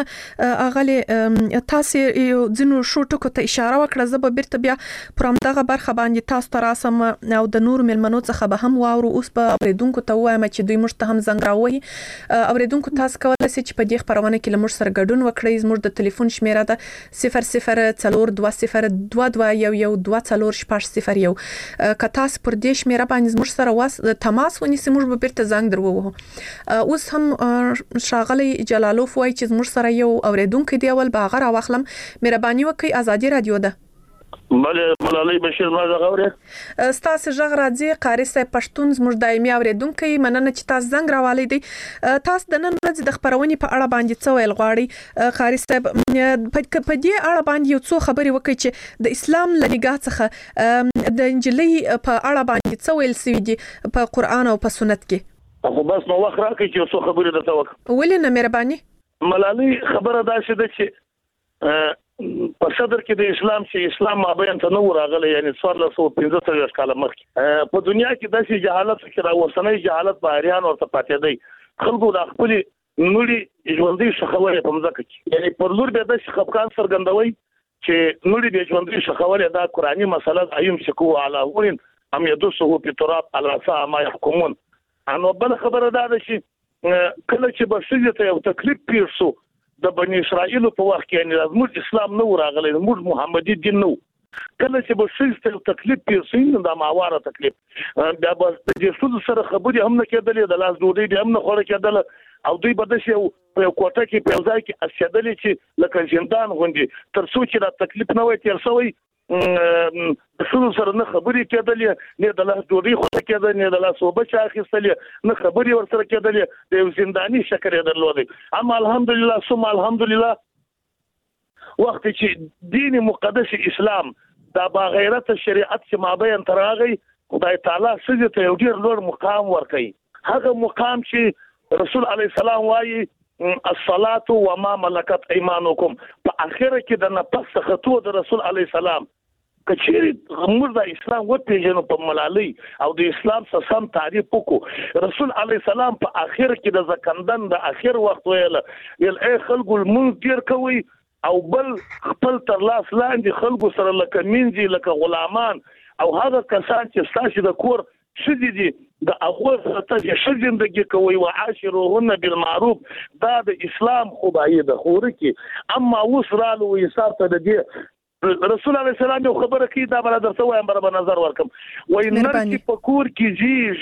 اغلی تاسو یو ځینو شو ټکو ته اشاره وکړه زه به بیرته بیا پرم دغه برخه باندې تاسو ته راسم او د نور ملمنو څخه به هم واورو اوس په اوریدونکو ته وایم چې دوی موږ ته هم زنګ راوړي اوریدونکو تاسو کولای شئ چې په دې خبرونه کې لمر سره ګډون وکړئ زموږ د ټلیفون شمیره ده صفر صفر څلور دوه صفر دوه دوه یو یو دوه څلور شپږ صفر یو که تاسو پر دې شمیره باندې زموږ سره واس تماس ونیسئ موږ به بیرته زنګ دروو اوس هم شاغلی جلالوف وای چې زموږ سره یو اوریدونکو دی اول باغ را واخلم مهرباني وکړئ ازادي رادیو ده
بله ملالۍ بشیر ما زغ اورې
ستاسو ژغ راځي قاری صاحب پښتون زموږ دایمي اوریدونکو مننه چې تاسو زنګ راوالې دي تاسو د نن ورځې د خبرونې په اړه باندې څه ویل غواړئ قاری صاحب په دې اړه باندې یو څو خبرې وکړئ چې د اسلام له نگاه څخه د انجیلۍ په اړه باندې څه ویل سوي دي په قران او په سنت کې
خو بس نو وخت راکړئ چې څو خبرې درته وکړم
ولې نه مهرباني
ملالۍ خبره دا شې ده چې په صدر کې د اسلام چې اسلام مابین ته نو راغلی یعنی څوارلس سوه پنځه څلوېښت کاله مخکې په دنیا کې داسې جهالت چې راوستنی جهالت په اریان ورته پاتې دی خلکو د خپلې نوړي ژوندۍ ښخولې په مځکه کې یعنی پر لور بیا داسې خفقان څرګندوي چې نوړي بیا ژوندۍ ښخولې دا قرآني مسله ده ایمسکوه علی هون ام یدسه فی التراب الا ساء ما یحکمون نو بل خبره دا ده چې کله چې به ښځې ته یو تکلیف پیښ شو د بني اسرائیل په وخت کې یعنی زموږ اسلام نه راغلی زموږ محمدي دین نو کله چې به ښځې ته یو تکلیف پیښ شي نو دا ماواره تکلیف بیا به د دې ښځو سره خبرې هم نه کېدلې د لاس ډوډۍ به هم نه خوړه کېدله او دوی به داسې یو په یو کوټه کې په یو ځای کې اسېدلې چې لکه زندان غوندې تر څو چې دا تکلیف نه وای تېر شوی د ښځو سره نه خبرې کېدلې نه د لاس ډوډۍ خوړه کېده نه د لاس اوبه چا اخیستلې نه خبرې ورسره کېدلې د یو زنداني شکل یې درلودی اما الحمدلله ثم الحمدلله وخت چې دین مقدس اسلام دا باغیرت شریعت چې مابین ته راغی خدای تعالی ښځې ته یو ډېر لوړ مقام ورکوي هغه مقام چې رسول علیه السلام وایي الصلاة وما ملکت ایمانکم په اخره کې د نفس څخه تو د رسول علیه السلام کچېری موږ د اسلام و پیژنو په ملالۍ او د اسلام څخه سم تعریف وکړو رسول علیه السلام په اخر کې د زکندن د اخر وخت ویل یل ای خلکو المنځ ډیر کوي او بل خپل تر لاس لاندې خلکو سره لکه مینځي لکه غلامان او هغه کسان چې ستاسو د کور شدي دي د هغه سره ته شذندګي کوي او عاشروهن بالمعروف دا د اسلام خوبایي د خور کې اما وسرالو حساب ته د دې رسول الله سلام یو خبره کوي دا بل درته وایم بر نظر ورکم وای نر چې پکور کې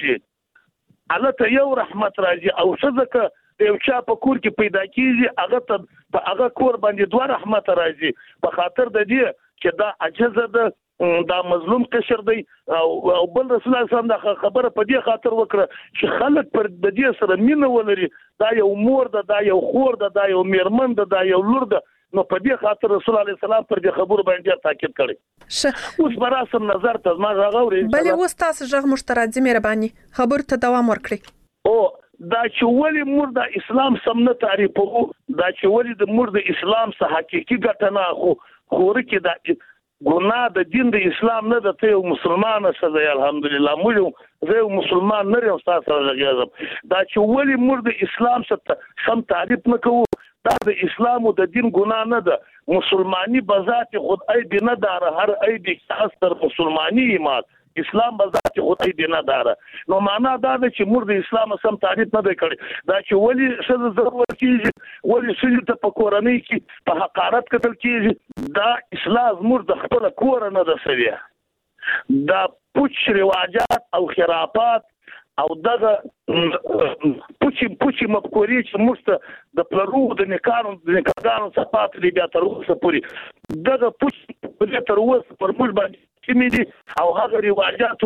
جیږي الله یو رحمت راځي او صدقه یو چا په کور کې پیدا کیږي هغه ته په هغه کور باندې دوه رحمت راځي په خاطر د دې چې دا عجزه ده دا مظلوم قشر دی او بل رسول الله صلی الله علیه وسلم خبره په دې خاطر وکړه چې خلک پر د دې سره مینه ولري دا یو مور ده دا یو خور ده دا یو میرمن ده دا یو لور ده نو په دې خاطر رسول الله سلام پر دې خبرو باندې تاکید کړی اوس براسم نظر ته ما راغوري
بلې اوس تاسو ژغ مشترک مهرباني خبر ته دوام ورکړي
او دا چې ولی مور د اسلام سم نه تعریفو دا چې ولی د مور د اسلام څخه حقيقي ګټه نه خو خور کې دا ګناه د دین د اسلام نه د ته مسلمان سره الحمدلله موږ زه مسلمان نه یم تاسو سره لګیږم دا چې ولی مور د اسلام سره سم تعریف نه کوو دا د اسلام او د دین ګناه نه ده مسلمانی بذات خود ای بنا دار هر ای د خاص تر مسلمانی ایمان اسلام بذات خود ای بنا دار نو معنا دا ده چې مور د اسلام سم تعریف نه دی کړی دا چې ولی څه ضرورت کیږي ولی څه ته په کورنۍ کې په حقارت کتل کیږي دا اسلام مور د خپل کور نه ده سوي دا پوچ رواجات او خرافات او دغه پوچی پوچی مفکورې چې موږ ته د پلرو د نکانو د نکاګانو صفات لري بیا تر اوسه پورې دغه پوچی په تر اوسه پر موږ باندې چې مې دي او هغه رواجاتو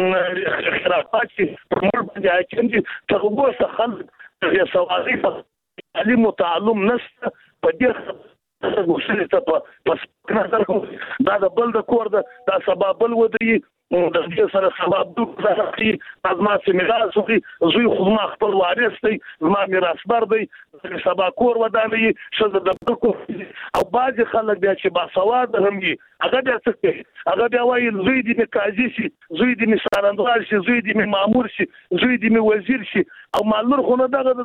خرافات چې پر موږ باندې حاکم دي تر اوسه خلک یې سوالي په تعلیم او تعلم نشته په دې غوښتنې ته په نظر دا د بل د کور د سبب بل ودی د دې سره سبب د راځي ازما سیمه سوي زوی خو ما خپل وارث دی ما میراثبر دی سبا کور ودانې شزه د بل کو او باز خلک بیا چې با سواد هم دي هغه بیا څه هغه بیا وایي زوی دې قاضي شي زوی دې مثالندوار شي زوی دې مامور شي زوی دې وزیر شي او مالور خو نه دغه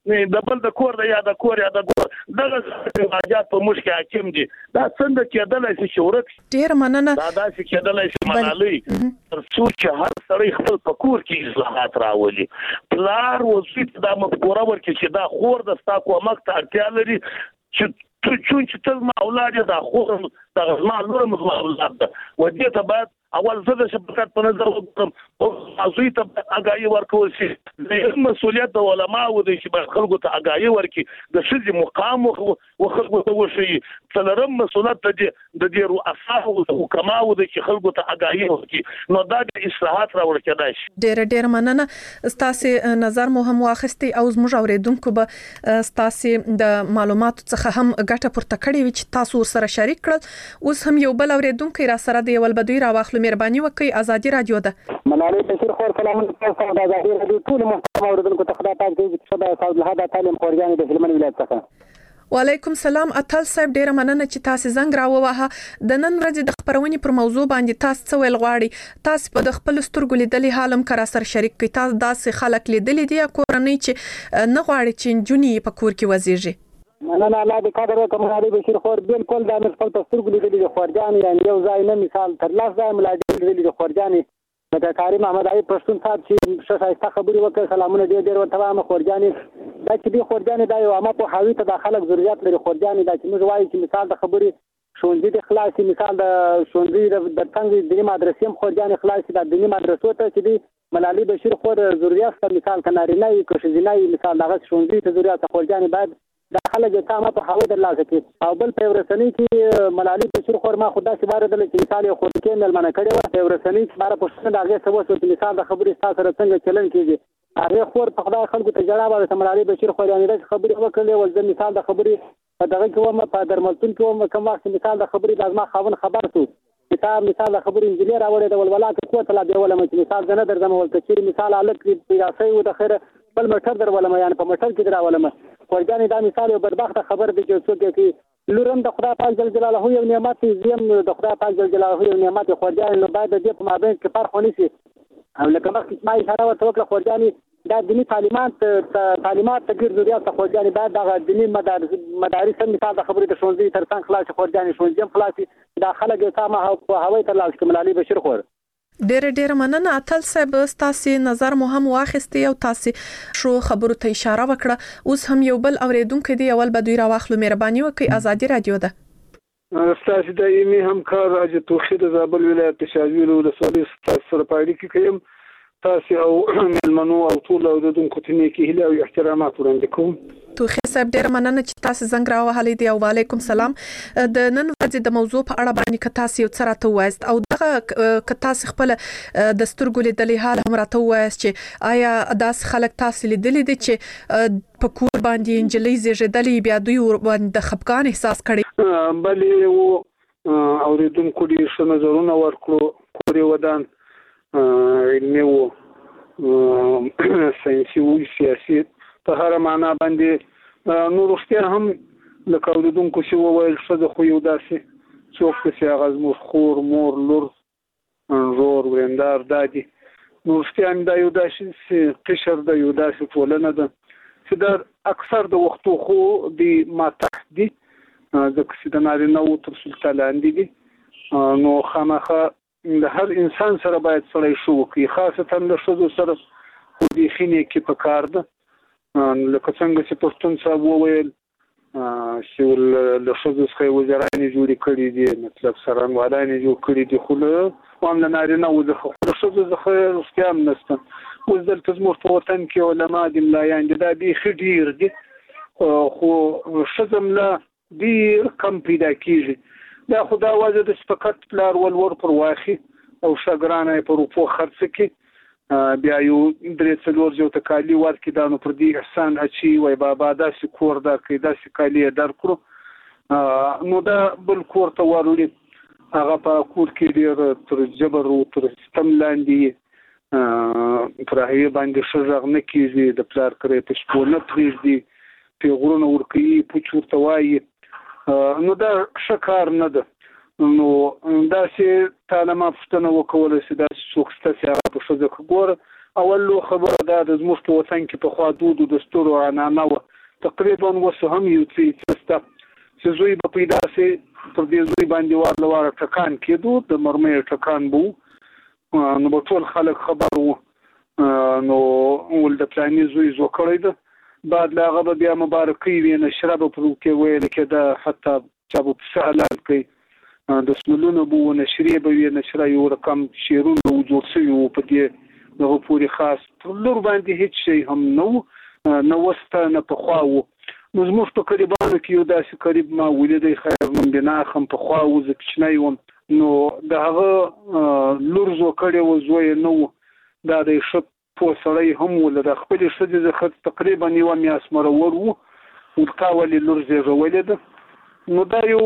د بل د کور د یا د کور یا د کور دغه حاجات په مشکل حاکم دي دا څنګه کېدلای شي شورت
ډیر مننه
دا داسې کېدلای شي منالي تر څو چې هر سړی خپل په کور کې اصلاحات راولي پلار وظیفه دا مفکوره ورکړي چې دا خور د ستا کومک ته اړتیا لري چې ته چې ته ما اولاد دا خور دا ما لور مزما اولاد ده ودې ته بعد اول زه د شبکت په نظر وکړم او ازوی ته اگاهي ورکول شي د مسؤلیت د علماو د چې خلکو ته اگاهي ورکړي د شذ مقام او خلکو ته وشي څلرم مسؤلیت د د دې رؤسا او حکماو د چې خلکو ته اگاهي ورکړي نو دا د اصلاحات راوړل کېدای شي
ډېر ډېر مننه ستاسو نظر مو هم واخستي او زموږ اوریدونکو به ستاسو د معلوماتو څخه هم ګټه پورته کړې وي چې تاسو سره شریک کړل اوس هم یو بل اوریدونکو را سره دی ول بدوی را واخلو مهرباني وکړئ ازادي رادیو ده
منالي بشیر خور سلامونه تاسو ته د ازادي رادیو ټول محترم اوریدونکو ته خدای پاک دې چې صدا صاحب له دا تعلیم خورګانی د هلمند ولایت څخه
وعلیکم سلام اتل صاحب ډیره مننه چې تاسو زنګ راووهه د نن ورځې د خبرونې پر موضوع باندې تاسو څه ویل غواړي تاسو په خپل سترګو لیدلې حالم کرا سر شریک کړئ تاسو داسې خلک لیدلې دي کورنۍ چې نه غواړي چې جونی په کور کې وزیږي
مننه الله دې قدر وکړي منالي بشیر خور بالکل د خپل سترګو لیدلې د خورګانی یعنی یو ځای نه مثال تر لاس ځای ملاجل لیدلې د خورګانی لکه کاری محمد علی پښتون صاحب چې شایسته خبري وکړه سلامونه ډېر ډېر ورته وایم خورګانی دا چې دی خورګانی دا یو عامه په حاوی ته د خلک ضرورت لري خورګانی دا چې موږ وایو چې مثال د خبري شونځي د خلاصي مثال د شونځي د څنګه د مدرسې هم خورګانی خلاصي د دیني مدرسو ته چې دی منالي بشیر خور ضرورت ته مثال کنارینه یې کوشنۍ مثال دغه شونځي ته ضرورت خورګانی باید د خلک ته ما په حاوی در لاسه کې او بل په ورسنی کې منالي بشیر خور ما خدا چې بار دل چې مثال خو کې ملمنه کړي و په ورسنی چې بار پښتنه دغه سبا چې مثال د خبرې تاسو سره څنګه چلن کیږي هغه خور په خدای خلکو ته جواب ورته منالي بشیر خور یعنی د خبرې وکړلې ول د مثال د خبرې دغه کومه په درملتون کې کوم وخت مثال د خبرې لازمه خاون خبر شو مثال مثال د خبرې انجینر اورې د ولولات قوت لا دی ولا مثال نه درځم ولته چې مثال الک پیاسي و د خیره بل مټر در ولما یعنی په مټر کې درا ولما ورګانی دا مثال یو بدبخت خبر دی چې څوک کې لورم د خدای پاک جل جلاله یو نعمت زم د خدای پاک جل جلاله یو نعمت خورګانی نو باید د دې په مابین کې فرق ونی شي او لکه مخکې ما اشاره ورته وکړه خورګانی دا دینی تعلیمات تعلیمات تغیر ضرورت خورګانی بعد د دینی مدارس مدارس مثال د خبرې د شونځي تر څنګه خلاص خورګانی شونځي خلاصي دا خلک سامه او هوای تر لاس کې منالي بشیر خور
ډېر ډېر مننه اتل صاحب تاسو نظر مو هم واخستي او تاسو شو خبرو ته اشاره وکړه اوس هم یو بل اوریدونکو دی اول بدوی را واخلو مهرباني وکړئ ازادي رادیو ده
تاسو د ایمي همکار راځي توخید زابل ولایت شاجویل ولسوالۍ سره پایډي کې کوم تاسو او ملمنو او ټول اوریدونکو ته نیکی هیله او احترامات وړاندې کوم
توخی صاحب ډیر مننه چې تاسو زنګ راوهلې دی او وعلیکم سلام د نن ورځې د موضوع په اړه باندې که تاسو یو څه راته وایست او دغه که تاسو خپل د سترګو لیدلې حال هم راته وایست چې آیا داس خلک تاسو لیدلې دي چې په کور باندې انجلۍ زیږیدلې بیا دوی باندې د خپګان احساس کړي
بلې وو اوریدونکو دې څه نظرونه ورکړو کوري ودان علمي وو ساينسي وو سیاسي په هر معنا باندې نو رښتیا هم لکه اوریدونکو چې وویل څه خو یو داسې څوک چې هغه زموږ خور مور لور انځور ورندار دادي نو رښتیا هم دا یو داسې قشر د یو داسې ټولنه ده چې دا اکثر د وختو خو د ما تحت دي ځکه چې د نارینه وو تر سلطه لاندې دي نو خامخا د هر انسان سره باید سړی شو وکړي خاصتا له ښځو سره خو د خینې کې په کار ده لکه څنګه چې پښتون صاحب وویل چې له ښځو څخه وزیرانې جوړې کړي دي، مطلب څارنوالانې جوړ کړي دي، خو له هم له نارینه‌وو څخه له ښځو څخه رښتیا هم نشته. اوس دلته زموږ په وطن کې علما دي، ملایان دي، دا بیخي ډېر دي، خو ښځه ملا ډېر کم پیدا کېږي. دا خو دا وجه ده چې فقط پلار ولور پر واخي او شاګرانه یې په روپو خرڅ کړي، بیا یو درې څلور زیوته کالي ورکړي، دا نو پر دې احسان اچي وایي بابا داسې کور درکړي، داسې کالي یې درکړو، نو دا بل کور ته وروړي، هغه په کور کې ډېر تر جبر او تر ستم لاندې پر هغې باندې ښه غږ نه کېږي، د پلار کری په شپو نه پرېږدي، پیغورونه ورکوي، پوچ ورته وایي، نو دا ښه کار نه ده. نو داسې تا نه ما پوښتنه وکوله چې داسې څوک شته چې هغه په ښځه ګوره. اول لو خبره دا ده زموږ په وطن کې پخوا دود و دستور او عنعنه وه، تقریبا اوس هم یو څه شته چې زوی به پیدا سي پر دې زوی باندې وار له واره ټکان کېدو، د مرمۍ ټکان به وو، نو به ټول خلک خبر وو، نو ول د پلاني زوی زو کړی ده، بعد له هغه به بیا مبارکۍ وي، نشره به پر کې ویل کېده، حتی چا به پسه حلال کوي، د سملونه به وو، نشرې به وي، نشره یو رقم شعرونه وو جوړ شوي وو په دې دغه پورې خاص، پر لور باندې هېڅ شی هم نه وو، نه وسته نه پخوا وو. نو زموږ په قریبانو کې یو داسې قریب ما ولیدی، خیر نوم بناخ هم پخوا وو، زه کوچنی وم، نو د هغه لور زو کړی وو، زوی یې نه وو، دا د ښه پوه سړی هم و، له د خپلې ښځې څخه تقریبا یوه میاشت مرور وو، ورته ولې لور زېږولې ده. نو دا یو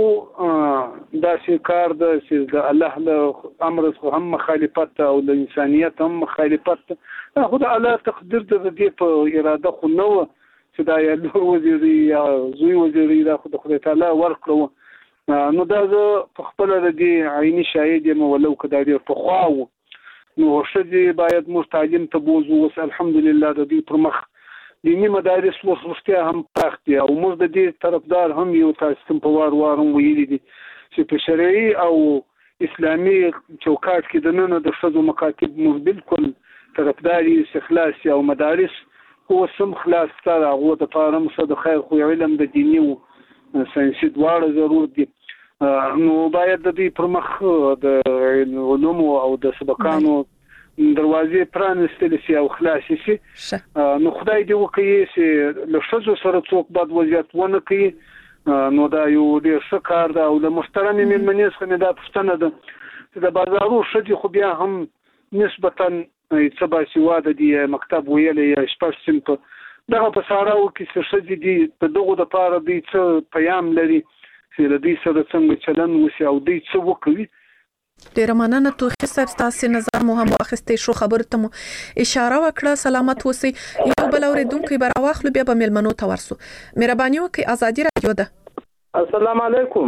داسې کار ده چې د الله له امر څخه هم مخالفت ده او د انسانیت هم مخالفت ده، خو د الله تقدیر ده، د دې په اراده خو نه وه چې دا یا لور وزیري یا زوی وزیري، دا خو د خدای تعالی ورکړه وه. نو دا زه په خپله د دې عیني شاهد یم، ولو که دا ډېر پخوا وو. نو ښځې باید موږ تعلیم ته بوځو، اوس الحمدلله د دوی پر مخ دیني مدارس اوس رښتیا هم پراخ دي، او موږ د دې طرفدار هم یو، تاسو هم په وار وار هم ویلي دي چې په شرعي او اسلامي چوکاټ کې دننه د ښځو مکاتب موږ بالکل طرفدار یو چې خلاص او مدارس اوس هم خلاص شته، د هغو دپاره هم څه د خیر خو علم د دیني او ساینسي دواړه ضرور دي. نو باید د دوی پر مخ د علومو او د سبقانو دروازې پرانستل شي او خلاص شي. نو خدای دې وکړي چې له ښځو سره څوک بد وضعیت ونه کړي، نو دا یو ډېر ښه کار ده. او له محترمې مېرمنې څخه مې دا پوښتنه ده چې د بازارو ښځې خو بیا هم نسبتا څه باسواده دي، مکتب ویلی یا شپږ صنفه، دغه په ساراو کې چې ښځې دي د دغو دپاره دوی څه پیام لري چې له دوی سره څنګه چلند وشي او دوی څه وکوي.
ډیره مننه توخي صاحب، تاسو نظر مو هم واخیستئ شو، خبرو ته مو اشاره وکړه، سلامت اوسئ. یو بل اوریدونکو به راواخلو، بیا به مېلمنو ته ورسو. مهرباني وکړئ، ازادي رادیو ده.
السلام علیکم.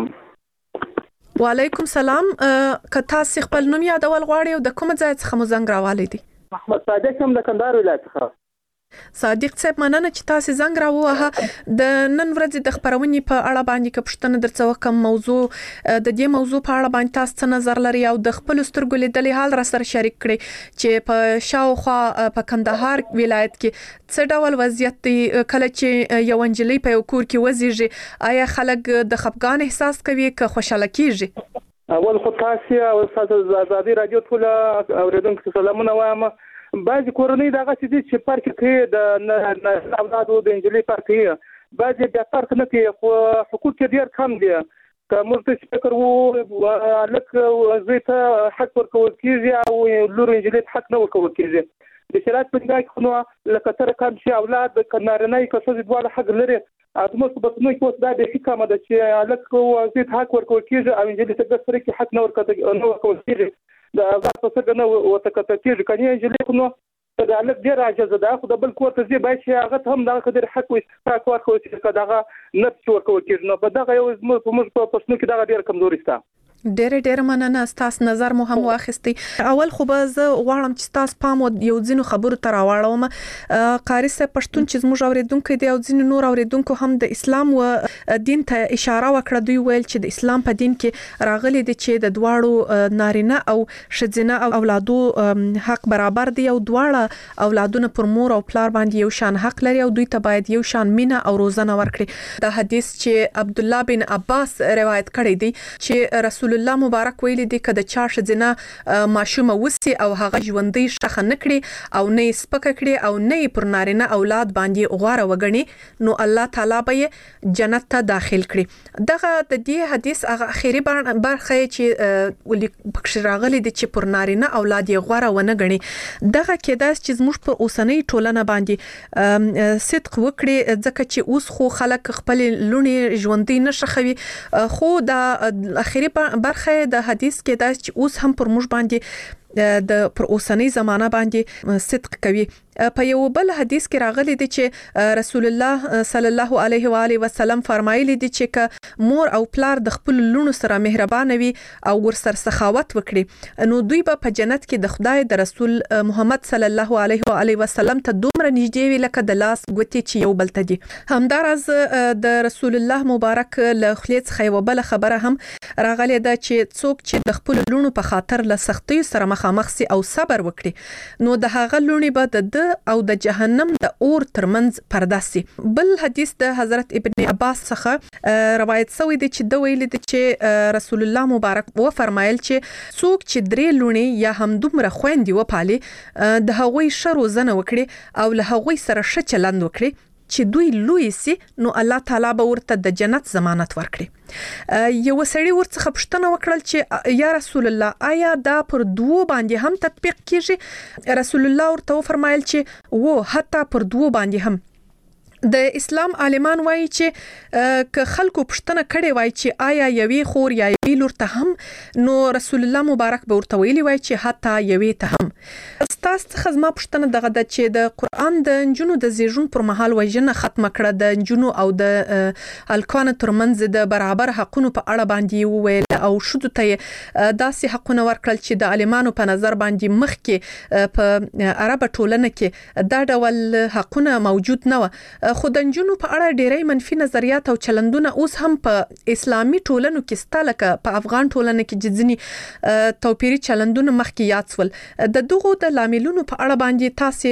وعلیکم سلام. که تاسو خپل نوم یادول غواړئ او د کوم ځای څخه مو زنګ راوالی دی؟
محمد صادق هم د کندهار ولایت څخه.
صادق صاحب، مننه چې تاسو زنګ راووهه. د نن ورځې د خبرونې په اړه باندې که پوښتنه درڅه وکړم، موضوع د دې موضوع په اړه باندې تاسو څه نظر لرئ او د خپلو سترګو لیدلې حال را سره شریک کړئ چې په شاوخوا په کندهار ولایت کې څه ډول وضعیت دی کله چې یو نجلۍ په یو کور کې وزیږي؟ آیا خلک د خفګان احساس کوي که خوشاله کیږي؟
اول خو تاسو او تاسو ازادي رادیو ټول اوریدونکو سلامونه وایم. بعضی کورنۍ دغه چې فرق کوي د اولادو د انجلۍ فرق کوي، بعضی بیا فرق نه کوي، خو حقوق ډېر کم دي. که موږ ته فکر وو لک زوی ته حق ورکول کېږي او لور انجلۍ ته حق نه ورکول کېږي، د شریعت په نګاه کې نو لکه تر کم چې اولاد د نارینه که ښځې دواړه حق لري. زموږ په بطنو کې اوس دا بیخي کمه ده چې لک زوی ته حق ورکول کېږي او انجلۍ ته بیا سره کې حق نه ورکول کېږي، د اولاد په څنګه نه ورته کتل کېږي. که نه انجلۍ خو نو د هلک ډېره عاجزه ده، خو د بل کور ته ځي باید چې هغه ته هم دغه قدر حق و استحقاق ورکړو چې که دغه نفس ورکول کېږي. نو په دغه یو زموږ په پښتنو کې دغه ډېره کمزوري شته.
ډېر ډېر مننه تاسو نظر مو هم واخیستي. اول خو به زه غواړم چې تاسو پام یو ځینو خبرو ته راوړم. قاری صاحب پښتون چې زموږ اوریدونکو دی او ځینو نور اوریدونکو هم د اسلام و دین ته اشاره وکړه. دوی ویل چې د اسلام په دین کې راغلي دي چې د دواړو نارینه او ښځینه او اولادو حق برابر دی او دواړه اولادونه پر مور او پلار باندې یو شان حق لري او دوی ته باید یو شان مینه او روزنه ورکړي. د حدیث چې عبد الله بن عباس روایت کړی دی چې رسول الله مبارک ویلي دی کده چا شذنه ماشومه وسی او هغه ژوندۍ شخه نکړي او نه سپک کړي او نه پر نارینه اولاد باندې غواره وګڼي نو الله تعالی به جنت ته داخل کړي. دغه د دې حدیث هغه اخیری برخه چې ولي پکښ راغلي دي چې پر نارینه اولاد یې غواره ونه غني. دغه کېداس چې زموږ په اوسنۍ ټولنه باندې صدق وکړي ځکه چې اوس خو خلک خپل لونی ژوندۍ نشخوي خو د اخیری برخه د حدیث کې دا چې اوس هم پر موږ باندې د پر اوسنۍ زمانہ باندې صدق کوي. په یو بل حدیث کې راغلی دی چې رسول الله صلی الله علیه و آله وسلم فرمایلی دی چې مور او پلار د خپل لونو سره مهربان وي او ور سره سخاوت وکړي نو دوی به په جنت کې د خدای د رسول محمد صلی الله علیه و آله وسلم ته دومره نږدې وي لکه د لاس ګوتې چې یو بل ته دي. همدارز د رسول الله مبارک له خلیص خو یو بل خبره هم راغلی ده چې څوک چې د خپل لونو په خاطر له سختۍ سره مخامخ سي او صبر وکړي نو د هغه لونی به د او د جهنم د اور ترمنځ پرده سي. بل حدیث د حضرت ابن عباس څخه روایت شوی دی چې د ویل دي چې رسول الله مبارک و فرمایل چې څوک چې درې لونی یا هم دومره خويندې و پالي د هغوی شرو زنه وکړي او له هغوی سره ښه چلند وکړي چې دوی لوی سي نو الله تعالی به ورته د جنت ضمانت ورکړي. یو سړی ورڅخه پوښتنه وکړل چې یا رسول الله آیا دا پر دوو باندې هم تطبیق کیږي؟ رسول الله ورته فرمایل چې وو حتی پر دوو باندې هم. د اسلام عالمان وایي چې ک خلکو پښتنه کړي وایي چې آیا یوې خور یا یوې لور ته هم نو رسول الله مبارک به ورته ویلي وایي چې حتی یوې ته هم. تاسو څخه زما پښتنه دغه د چې د قران د انجونو د زیږون پر مهال وژنه ختم کړه د انجونو او د الکان ترمنځ د برابر حقونو په اړه باندې وویل او شودو ته داسې حقونه ورکړل چې د عالمانو په نظر باندې مخکې په عرب ټولنه کې دا ډول حقونه موجود نه و. خو د انجونو په اړه ډېری منفي نظریات او چلندونه اوس هم په اسلامي ټولنو کې ستلکه په افغان ټولنه کې ځینی توپیری چلندونه مخکې یاد سول. د دغه د لاملونو په اړه باندې تاسو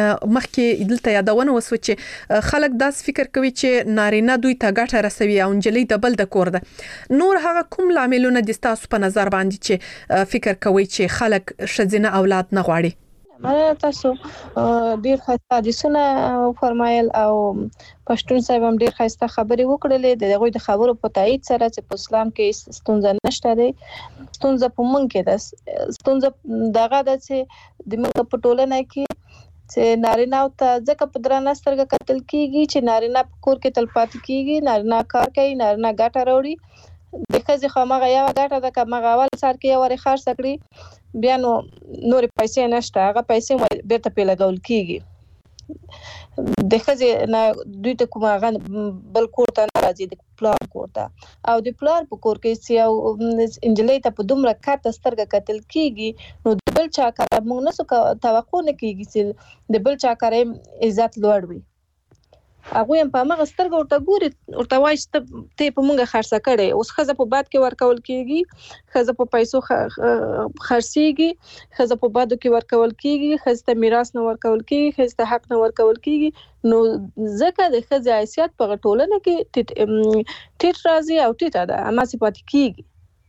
مخکې دلته یادونه وسو چې خلک داس فکر کوي چې نارینه دوی ته ګټه رسوي او انجلۍ د بل د کور ده. نور هغه کوم لاملونه د تاسو په نظر باندې چې فکر کوي چې خلک شذینه اولاد نه غواړي؟
مله تاسو ډیر خاصه حدیثونه فرمایل او پښتون صاحب هم ډیر خاصه خبرې وکړلې د دغه د خبرو په تایید سره چې په اسلام کې ستونزه نشته دی. ستونزه په مونږ کې ده. ستونزه دغه ده چې د موږ په ټولنه کې چې نارینه او ته ځکه په درانه سترګه قتل کیږي چې نارینه په کور کې تلپاتې کیږي، نارینه کار کوي، نارینه ګټه راوړي. د ښځې خو هغه یو ګټه ده که هغه اول سر کې یو وارې خرڅ کړي بیا نو نورې پیسې نشته، هغه پیسې بیرته پې لګول کیږي. د ښځې نه دوی ته کوم هغه بل کور ته نه راځي، د پلار کور ته او د پلار په کور کې چې یو نجلۍ ته په دومره کاته سترګه کتل کیږي نو د بل چا کار موږ نسو توقع نه کیږي چې د بل چا کار عزت لوړ وي. هغه هم په مغه سترګه ورته ګوري، ورته وایي چې ته په مونږه خرڅه کړې. اوس ښځه په باد کې ورکول کیږي، ښځه په پیسو خرڅيږي، ښځه په بادو کې ورکول کیږي، ښځه ته میراث نه ورکول کیږي، ښځه ته حق نه ورکول کیږي. نو ځکه د ښځې حیثیت په ټولنه کې ټیټ راځي او ټیټه ده، اما صفات کیږي.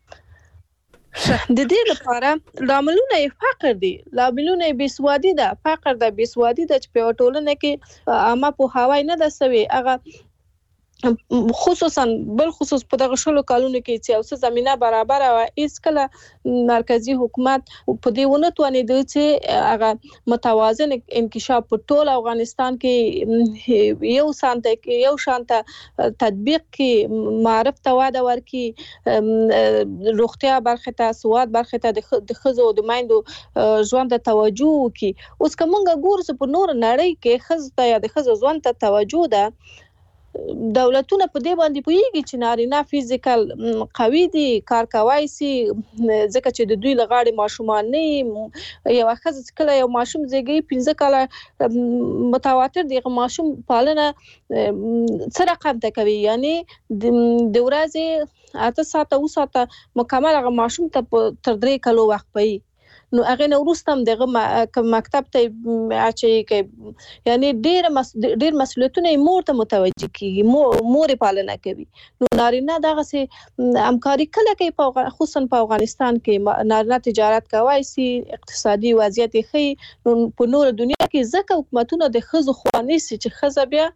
د دې لپاره لاملونه فقر دي، لاملونه بېسوادي ده، فقر ده، بېسوادي ده چې په ټولنه کې عامه پوهاوی نه ده سوی. هغه خصوصا بل خصوص په دغه شلو کالونو کې چې اوسه زمينه برابر او هیڅ کله مرکزی حکومت په دې ونه توانیدل چې هغه متوازن انکشاف په ټول افغانستان کې یو سانته کې یو شانته تطبیق کې معرف ته واده ورکي، روغتیا برخه ته، سواد برخه ته د خزو د مایندو ژوند ته توجه وکي. اوس کومه ګورس په نور نړۍ کې خزته یا د خزو ژوند ته توجه ده دولتونه په دې باندې پوهیږي چې نارینه فزیکل قوي دي، کار کوي سي، ځکه چې د دوی لغاړي ماشومان نه یو ښځه کله یو ماشوم زیږي پنځه کاله متواتر دی ماشوم پالنه څه رقم ته کوي، یعنی د ورځې اته ساعته او ساعته مکمل هغه ماشوم ته تر درې کالو وخت پي، نو هغه نو وروسته دغه مکتب ته اچي کوي، یعنی ډیر مس... ډیر مسؤلیتونه مور ته متوجي کیږي، مور پالنه کوي. نو نارینه دغه سي همکاري کله کوي په خصوصا په افغانستان کې نارینه تجارت کوي سي، اقتصادي وضعیت ښه، نو په نور دنیا کې ځکه حکومتونه د خزو خواني سي چې خزه بیا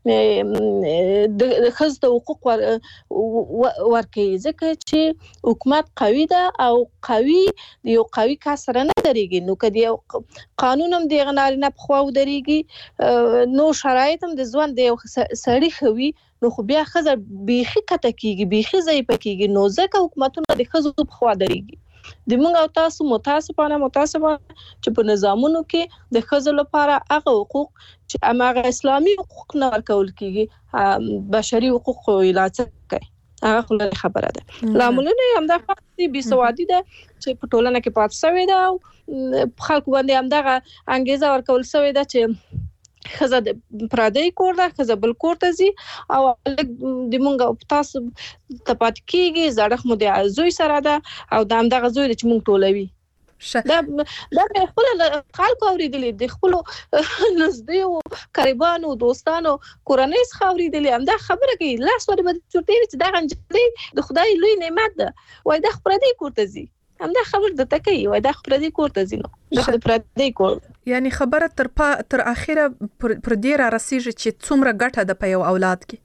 د خزو ته حقوق ور ورکوي، ځکه چې حکومت قوي ده او قوي یو قوي کس سره نه درېږي، نو کدی قانون هم د نارینه په خوا ودرېږي، نو شرایط هم د ځوان د یو سړي خوي، نو خو بیا خزه بیخي کته کیږي، بیخي ضعیفه کیږي، نو ځکه حکومتونه د خزو په خوا درېږي. د موږ او تاسو متاسفانه متاسفانه چې په نظامونو کې د خزو لپاره هغه حقوق چې هغه اسلامي حقوق نه ورکول کیږي، بشري حقوق ویلاڅ کوي، هغه خلک خبره ده. لاملونه هم د فقط بي سوادي ده چې په ټولنه کې پات شوی ده، خلکو باندې هم دغه انګیزه ورکول شوی ده چې خزه د پردی کور ده، خزه بل کور ته ځي او د مونږ تاسو ته پات کیږي، زړه مو د زوی سره ده او د هم دغه زوی چې مونږ ټولوي. دا دا خپل خلکو اوریدلې د خپل نزدې قریبانو دوستانو کورنۍ څخه اوریدلې، هم دا خبره کوي لاس ور باندې چورتي چې دا غنجلې د خدای لوی نعمت ده، وای دا پردی کور ته ځي، هم دا خبر د تکي وای دا پردی کور ته ځي، نو دا پردی کور،
یعنی خبره تر پا تر اخره پر دې را رسیږي چې څومره ګټه ده په یو اولاد کې.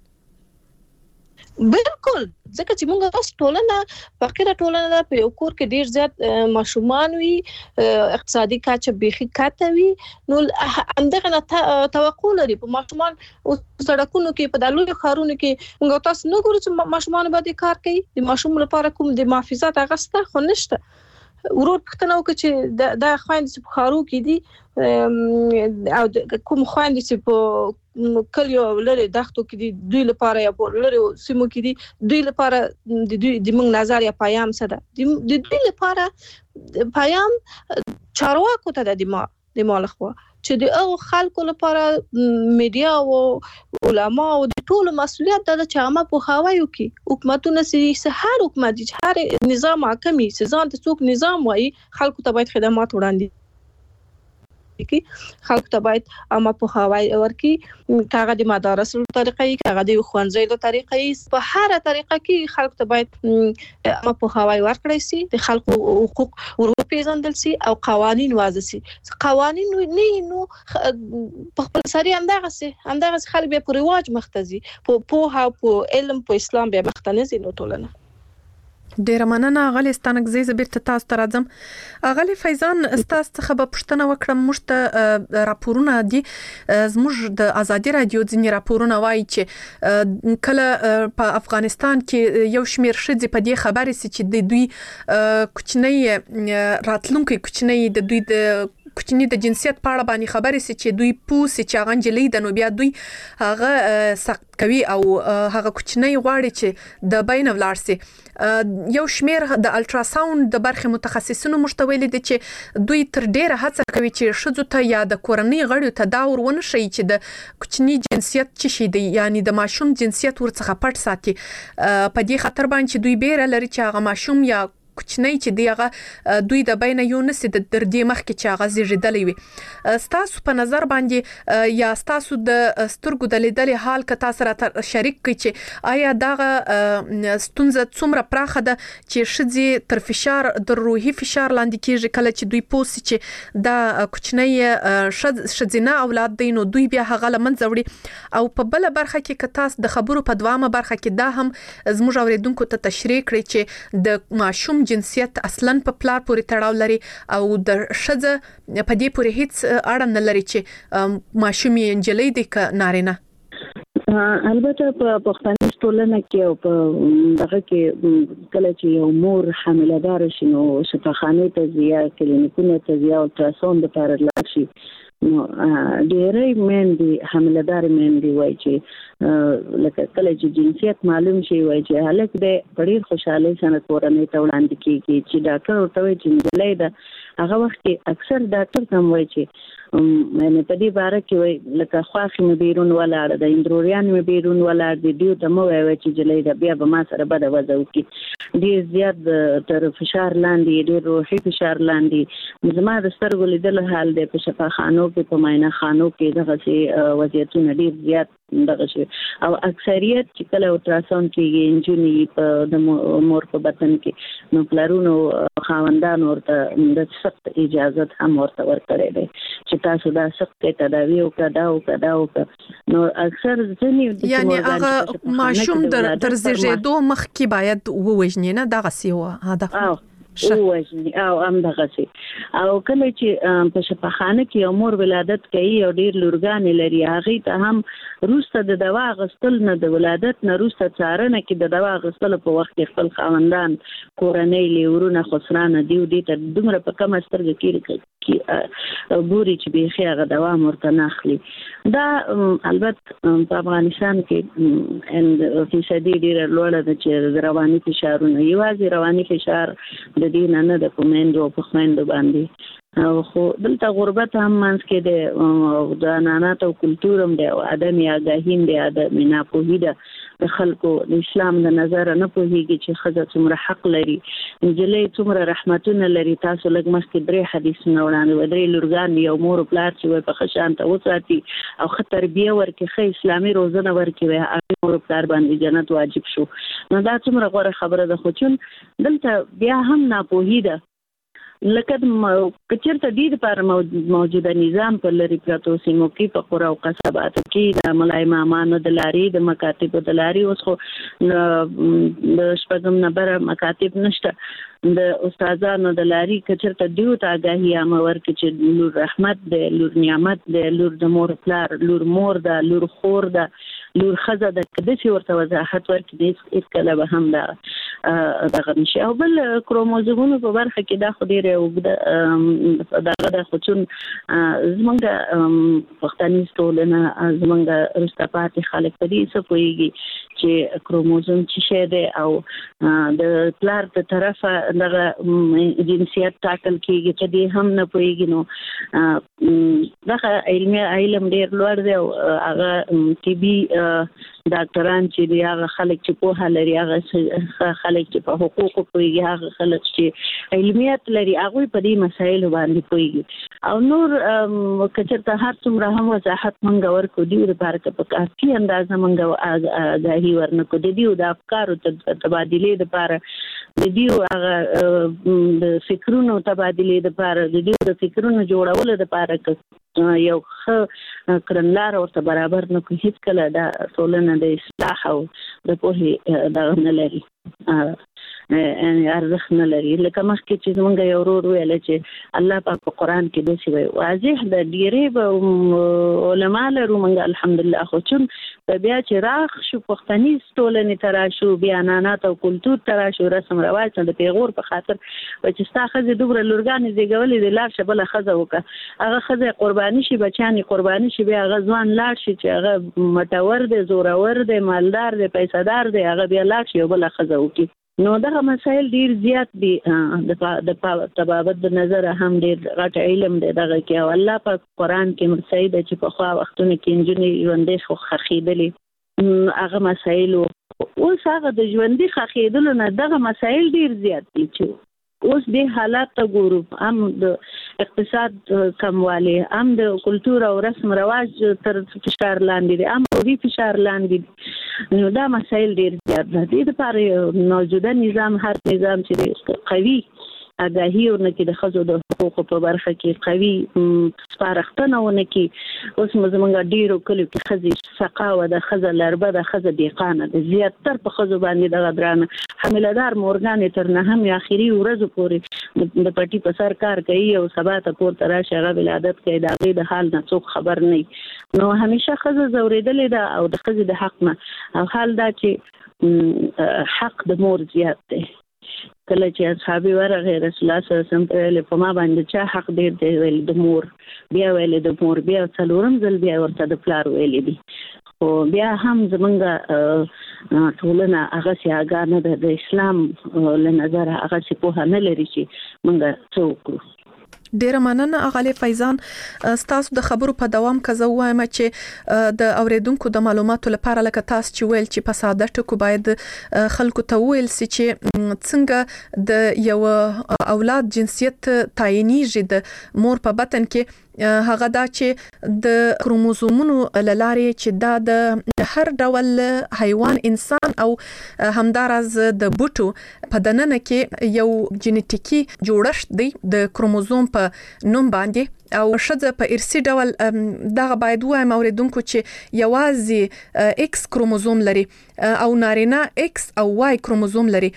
بالکل، ځکه چې موږ تاسو ټولنه فقیره ټولنه ده، په یو کور کې ډیر زیات ماشومان وي، اقتصادي کچه بیخي کته وي، نو همدغه نه توقع لري په ماشومان او سړکونو کې په دالو خارونو کې موږ تاسو نه ګورو چې ماشومان باندې کار کوي، د ماشوم لپاره کوم د محافظات اغسته خو نشته. ورور پښتنه وکړي چې د خويند چې په خارو کې دي او کوم خويند چې په کلیو لري دښتو کې دي، دوی لپاره یا په لري سیمو کې دي، دوی لپاره د دوی د موږ نظر یا پیام څه ده، د دوی لپاره پیام چارواکو ته د ما د مال خو چې د او خلکو لپاره میډیا او علما او د ټولو مسؤلیت ده چې عامه په هوايو کې حکومتونه سي هر حکومت چې هر نظام حاکمي سزان ته څوک نظام وایي، خلکو ته باید خدمات وړاندې کی، خلکو ته باید عامه په هواي ورکی، کاغه د مدارس له طریقې، کاغه د خوانځي له طریقې، په هر طریقه کې خلکو ته باید عامه په هواي ورکړی سي، د خلکو حقوق ورپېژندل سي او قوانين وضع سي. قوانين نه نو په خپل سری اندغه سي اندغه خلک به په رواج مختزي، په په په علم په اسلام به مختنزي نو ټولنه.
ډیر مننه غلی ستانک زی زبیر ته تاسو ته راځم. غلی فیضان تاسو څخه به پوښتنه وکړم، موږ ته راپورونه دي زموږ د ازادي رادیو ځینې راپورونه وایي چې کله په افغانستان کې یو شمیر شذې په دې خبرې سي چې د دوی کوچنی راتلونکي کوچنی د دوی د کوچنی د جنسیت په اړه باندې خبرې سي چې دوی پوسي چې هغه جلې د نو بیا دوی هغه سخت کوي او هغه کوچنی غواړي چې د بین ولار سي. یو شمیر د الټراساوند د برخه متخصصینو مشتویل دي چې دوی تر ډیره هڅه کوي چې شذو ته یا د کورنۍ غړیو ته دا ورونه شي چې د کوچنی جنسیت چې شي دی، یعنی د ماشوم جنسیت ورڅخه پټ ساتي، په دې خاطر باندې دوی بیره لري چې هغه ماشوم یا کوچنی چې دیغه دوی د بین یو نسي د دردې مخ کې چې هغه زیږیدلې وي. ستاسو په نظر باندې یا ستاسو د سترګو د لیدلې حال ک تاسو را شریک کړئ چې آیا دغه ستونزه څومره پراخه ده چې شذې تر فشار د روحي فشار لاندې کېږي کله چې دوی پوسي چې دا کوچنی شذینه اولاد دي، نو دوی بیا هغه لمنځه وړي. او په بل برخه کې ک تاسو د خبرو په دوامه برخه کې دا هم زموږ اوریدونکو ته تشریح کړئ چې د ماشوم جنسیت اصلا په پلار پورې تړاو لري او د شذ په دې پورې هیڅ اړه نه لري چې ماشوم یې انجلې دي ک نارینه.
البته په پښتني ټولنه کې او په دغه کې کله چې یو مور حامله دار شي نو شفاخانه ته ځي، کلینیکونه ته ځي او تراسون د لپاره لاړ شي، نو ډېرې مېندې حاملهدار مېندې وایي چې لکه کله چې جنسیت معلوم شي وایي چې هلک د ډېر خوشاله سره کورنۍ ته وړاندې کیږي چې ډاکټر ورته وایي چې نجلۍ ده هغه وخت کې اکثر ډاکټر هم وایي چې یعنی په دې باره کې وایي لکه خواښې مې بیرون ولاړه ده اندروریان مې بیرون ولاړ دي دیو ته مه وایي چې نجلۍ ده بیا به ما سره بده وضع وکړي ډېر زیات تر فشار لاندې ډېر روحي فشار لاندې زما د سترګو لیدل حال دی په شفاخانو کې په معاینه خانو کې دغسې وضعیتونه ډېر زیات دغه شي او اکثریت چې کله الټراساوند کېږي نجونې په د مور په بطن کې نو پلرونو خاوندانو ورته د سخت اجازت هم ورته ورکړی دی چې تاسو دا سخت تداوی وکړه دا وکړه دا وکړه نو اکثر ځینې
یعنی هغه ماشوم تر زیږېدو مخکې باید ووژني نه دغسې و هدف
ووژني او هم دغسې او کله چې په شفاخانه کې یو مور ولادت کوي او ډېر لورګانې لري هغې ته هم وروسته د دوا اخیستل نه د ولادت نه وروسته څارنه کې د دوا اخیستلو په وخت کې خپل خاوندان کورنۍ لیورونه خسرانه دي دې ته دومره په کمه سترګه کې ګوري چې بیخي هغه دوام ورته نه اخلي دا البته په افغانستان کې فیصدي ډېره لوړه ده چې رواني فشارونه یوازې رواني فشار د دې نه نه د په میندو او په خویندو باندې خو دلته غربت هم منځ کې دی د عنعنات او کلتور هم دی او عدم آګاهي دی عدم ناپوهي ده د خلکو د اسلام د نظره نه پوهېږي چې ښځه څومره حق لري نجلۍ څومره رحمتونه لري تاسو لږ مخکې درې حدیثونه وړاندې وه درې لورګانې یو مور و پلار چې وایي په ښه شانته وساتي او ښه تربیه ورکړي ښه اسلامي روزنه ورکړي وایي هغې مور و پلار باندې جنت واجب شو نو دا څومره غوره خبره ده خو چون دلته بیا هم ناپوهي ده لکه که چېرته دې دپاره موجوده نظام په لرې پرتو سیمو کې په قرا او قصباتو کې د ملا امامانو د لارې د مکاتبو د لارې اوس خو د شپږم نمبره مکاتب نشته د استادانو د لارې که چېرته دیو ته آګاهي عامه ورکړي چې لور رحمت دی لور نعمت دی لور د مور پلار لور مور ده لور خور ده لور ښځه ده که داسې ورته وضاحت ورکړي هېڅکله به هم دا دغه نشي او بل کروموزومونو په برخه کې دا خو ډېر اوږده دغه ده خو چون زمونږ پښتنیز ټولنه زمونږ وروسته پاتې خلک په دې څه پوهېږي چې کروموزوم څه شی دی او د پلار د طرفه دغه جنسیت ټاکل کېږي چې دې هم نه پوهېږي نو دغه علمي علم ډېر لوړ دی او هغه طبي ډاکټران چې دی هغه خلک چې پوهه لري هغه خلک چې په حقوقو پوهېږي هغه خلک چې علمیت لري هغوی په دې مسایلو باندې پوهېږي او نور که چېرته هر څومره هم وضاحت موږ ورکړو دیو دپاره که په کافي اندازه موږ آګاهي ورنکړو د دیو د افکارو تبادلې دپاره د دیو هغه د فکرونو تبادلې دپاره د دیو د فکرونو جوړولو دپاره که یو ښه کړنلاره ورته برابر نه کړو هېڅکله دا ټولنه د اصلاح او د پوهې دغه نه لري ارزښت نه لري لکه مخکې چې زمونږ یو ورور ویله چې الله پاک په قرآن کې داسې وایي واضح ده ډېرې به علما لرو موږ الحمدلله خو چون بیا چې راغ شو پښتنیز ټولنې ته راشو بیا عنعنات او کلتور ته راشو رسم رواج ته د پیغور په خاطر چې ستا ښځې دومره لورګانې زېږولې دي لاړ شه بله ښځه وکړه هغه ښځه قرباني شي بچیان یې قرباني شي بیا هغه ځوان لاړ شي چې هغه مټور دی زورور دی مالدار دی پیسهدار دی هغه بیا لاړ شي یو بله ښځه وکړي نو دغه مسایل ډیر زیات دي د طبابت د نظر هم ډیر غټ علم دی دغه کې او الله په قرآن کې مرسي د چې په خوا وختونو کې انجونې ژوندې خو خخېدلې هغه مسایل اوس هغه د ژوندې خخېدلو نه دغه مسایل ډیر زیات دي چې اوس دې حالات ته ګورو هم د اقتصاد کموالی هم د کلتور او رسم رواج تر فشار لاندې دي هم روحي فشار لاندې دي نو دا مسایل ډیر زیات دي دې لپاره موجوده نظام هر نظام چې قوي آګاهي ورنکړي د ښځو د حقوقو په برخه کې قوي سپارښتنه ونکړي اوس زموږ ډیرو کلیو کې ښځې سقاوه ده ښځه لربه ده ښځه دهقانه ده زیاتتر په ښځو باندې دغه ګرانه حاملهدار مورګانې تر نهمې اخري ورځو پورې د پټي په سر کار کوي او سبا ته پورته راشي هغه ولادت کوي د هغې د حال نه څوک خبر نه وي نو همیشه ښځه ځورېدلې ده او د ښځې د حق نه او حال دا چې حق د مور زیات دی کله چې اصحابي ورغه رسول الله صلی الله علیه وسلم ویل په ما باندې چا حق ډیر دی ویل د مور بیا ویل د مور بیا څلورم ځل بیا ورته د پلار ویل دي خو بیا هم زمونږ ټولنه هغه سیاګانه د اسلام له نظر هغه څه په نه لري چې مونږ څوک
ډیره مننه اغاله فیضان ستاسو د خبرو په دوام کزه وایم چې د اوریدونکو د معلوماتو لپاره لکه تاسو چې ویل چې په ساده ټکو باید خلکو ته ویل سي چې څنګه د یو اولاد جنسیت تعینیږي د مور په بطن کې هغه دا چې د کروموزومونو لارې چې دا د هر ډول حیوان انسان او همدارز د بوټو په دننه کې یو جنټیکی جوړښت دی د کروموزوم په نوم باندې او شذ په ارثي ډول دغه باید وایم اوریدونکو چې یوازې ایکس کروموزوم لري او نارینه ایکس او وای کروموزوم لري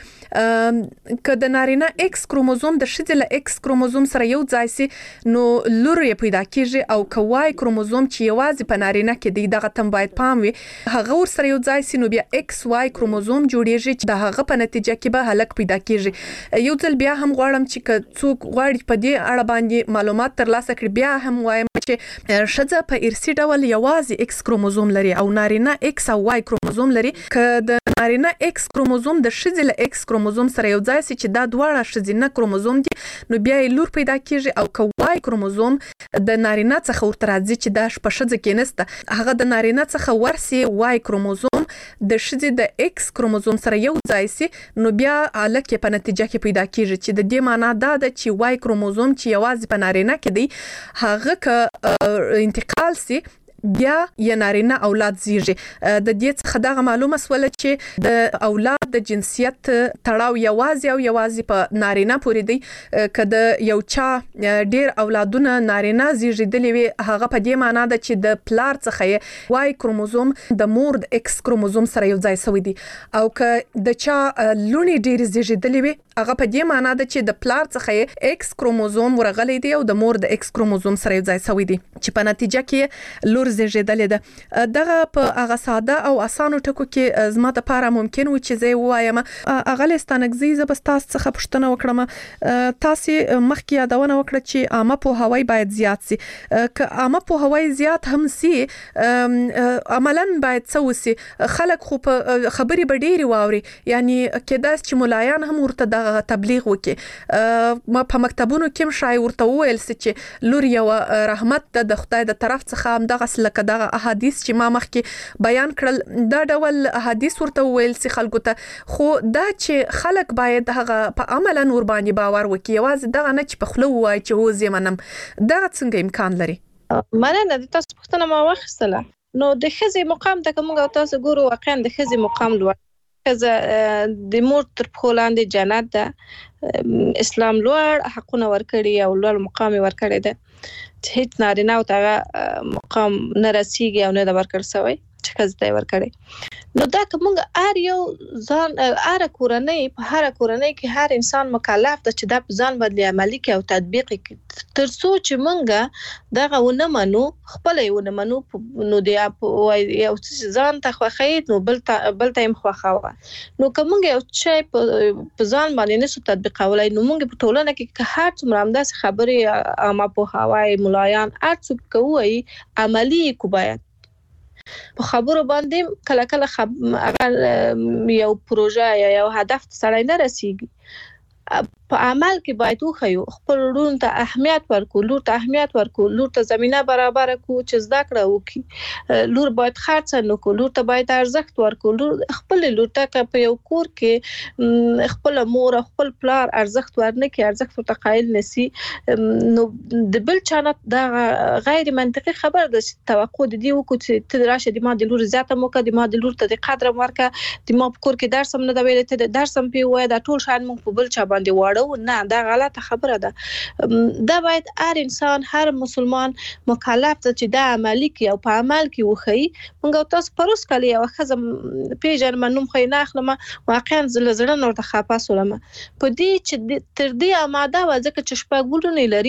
که د نارینه ایکس کروموزوم د شذ له ایکس کروموزوم سره یو ځای سي نو لور یې پیدا کیږي او که وای کروموزوم چې یوازې په نارینه کې دی دغه تم باید پام وي هغه ور سره یو ځای سي نو بیا ایکس وای کروموزوم جوړیږي چې د هغه په نتیجه کې به هلک پیدا کیږي یو ځل بیا هم غواړم چې که څوک غواړي په دې اړه باندې معلومات ترلاسه کړي بیا هم وایم چې شذ په ارثي ډول یوازې ایکس کروموزوم لري او نارینه ایکس او وای کروموزوم لري که د نارینه ایکس کروموزوم د شذ له ایکس کروموزوم سره یو ځای سي چې دا دواړه شذینه کروموزوم دي نو بیا یې لور پیدا کیږي او که وای کروموزوم د نارینه څخه ورته راځي چې دا په شذ کې نسته هغه د نارینه څخه ورسي وای کروموزوم د شذ د ایکس کروموزوم سره یو ځای سي نو بیا الک په نتیجه کې پیدا کیږي چې د دې معنی دا ده چې وای کروموزوم چې یوازې په نارینه کې دی هغه که انتقال سي بیا یا نارینه اولاد زیږي د دې څخه دا معلومه سول چې د اولاد د جنسیت تړاو یوازې او یوازې په نارینه پورې دی کله یو چا ډیر اولادونه نارینه زیږیدلې وي هغه په دې معنی ده چې د پلار څخه وای کروموزوم د مور د ایکس کروموزوم سره یو ځای شوی دی او که د چا لونی ډیر زیږیدلې وي هغه په دې معنی ده چې د پلار څخه ایکس کروموزوم ورغلی دی او د مور د ایکس کروموزوم سره یو ځای شوی دی چې په نتیجه کې لور زیږیدلې ده دغه په هغه ساده او اسانو ټکو کې زما د لپاره ممکن و چې زه وایم اغه لستانګزي ز بس تاسو څخه پوښتنه وکړم تاسو مخکې یادونه وکړه چې عامه په هوای باید زیات سي که عامه په هوای زیات هم سي عملاً باید سوسي خلک خو په خبري بډيري واوري یعنی کېداس چې ملایان هم ورته د تبلیغ وکي ما په مکتبونو کې شای ورته ویل چې لور یو رحمت د خدای د طرف څخه هم دغه لکه دغه احادیث چې ما مخکې بیان کړل دا ډول احادیث ورته ویل سي خلکو ته خو دا چې خلک باید هغه په عملاً ور باندې باور وکړي یوازې دغه نه چې په خلو وای چې هو زمنم دا څنګه امکان لري
مننه د تاسو پوښتنه ما واخیستله نو د خزي مقام ته کومه تاسو ګورو واقعا د خزي مقام لوړ کزه د مور تر په لاندې جنت ده اسلام لوړ حقونه ورکړي او لوړ مقام ورکړي ده هیڅ نارینه او تاغه مقام نه رسیږي او نه د ورکړ سوی چې کزه ورکړي نو دا کومه ار یو ځان ار کورنۍ په هر کورنۍ کې هر انسان مکلف ده چې د ځان بدلی عملی کوي او تطبیق کوي تر څو چې مونږه دغه ونه منو خپل ونه منو نو دی یو ځان ته خوخید نو بل بل تایم خوخاوه نو کومه یو چې په ځان باندې نسو تطبیقولای نو مونږ په ټولنه کې هر څومره همداس خبرې عامه په هواي ملایان ارڅ کوي عملی کو باید په خبرو باندې کله کله خب یو پروژه یا یو هدف سره نه رسیږي په عمل کې باید وخیو خپل ورون ته اهمیت ورکو لور ته اهمیت ورکو لور ته زمينه برابر کو چې زده کړه وکي لور باید خرڅ نه کو لور ته باید ارزښت ورکو لور خپل لور ته په یو کور کې خپل مور خپل پلار ارزښت ورنه کې ارزښت ورته قایل نسی نو د بل چانه دا غیر منطقي خبر ده چې توقع دي وکړي چې ته راشه د ما د لور زیاته موکه د ما د لور ته د قدر ورکه د ما په کور کې درس هم نه دا ویل ته درس هم پی وای دا ټول شان مونږ په بل چا باندې واړو نه دا غلطه خبره ده دا باید هر انسان هر مسلمان مکلف ده چې دا عملی کوي او په عمل کې وخی مونږ تاسو پروس کلی او خزم پیژن منوم خو نه اخلم واقعا زلزلہ نور ته خاصه سولم په دې چې تر دې آماده و ځکه چې شپږ ګلونه لري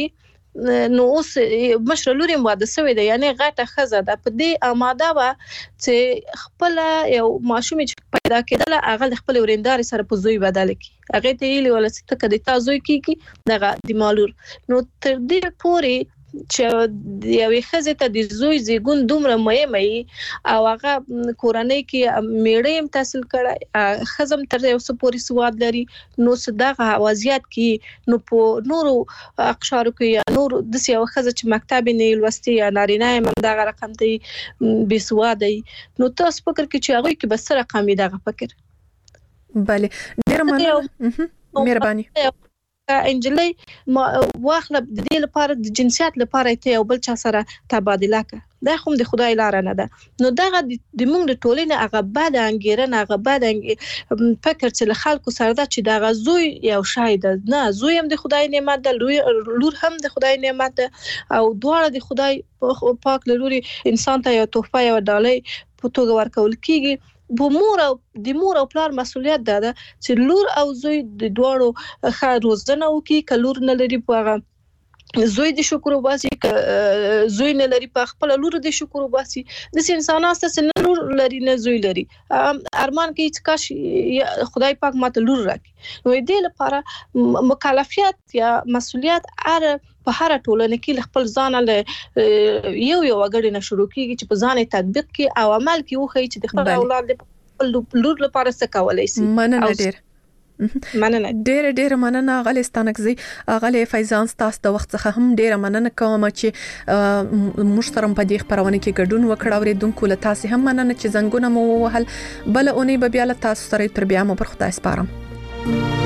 نو اوس مشر لوري واده شوی دی یعنی غټه خزه ده په دې آماده و چې خپل یو ماشوم چې پیدا کېدل هغه خپل ورندار سره په زوی بدل کی هغه ته ویل ولا چې ته کدي تاسو کیږي دغه د مالور نو تر دې پوري چې یوې خزه ته د زوی زیګون دومره مهمه او هغه کورنۍ کې میړې تحصیل کړه خزم تر یو څو پوري سواد لري نو صدغه وضعیت کې نو په نورو اقشارو کې یا نور د سیاو خزه چې مکتب نه لوستي یا نارینه هم دغه رقم دی بي سواد نو تاسو فکر کې چې هغه کې بس رقم دغه فکر
بله ډیر مننه مهرباني
انجلي ما واخله د دې لپاره د جنسیت لپاره ته یو بل چا سره تبادله کړه دا هم د خدای لار نه ده نو دغه د موږ د ټولنې هغه بعد انګیرنه هغه بعد فکر چې خلکو سره دا چې دغه زوی یو شاید نه زوی هم د خدای نعمت ده لور هم د خدای نعمت ده او دواړه د خدای پاک لوري انسان ته یو تحفه یو ډالۍ په توګه ورکول کیږي بو مور او د مور او پلار مسؤلیت ده چې لور او زوی د دوړو ښه روزنه وکړي کلور نه لري په زوی د شکر وباسي زوی نه لري په خپل لور د شکر وباسي د انسانانو څخه نه لور لري نه زوی لري ارمان کې چې کاش خدای پاک ماته لور راکړي نو دې لپاره مکلفیت یا مسؤلیت ار په هر ټولنه کې خپل ځان له یو یو غړي نه شروع کیږي چې په ځان تطبیق کې او عمل کې وخی چې د خپل اولاد د لور لپاره څه کولای شي
مننه ډیر
مننه
ډیر ډیر مننه غلستانک زی غلې فیضان تاسو د وخت څخه هم ډیر مننه کوم چې مشترم په دې خبرونه کې ګډون وکړ او ردونکو له تاسو هم مننه چې زنګونه مو وهل بل اونې به بیا له تاسو سره تر بیا مو پر خدای سپارم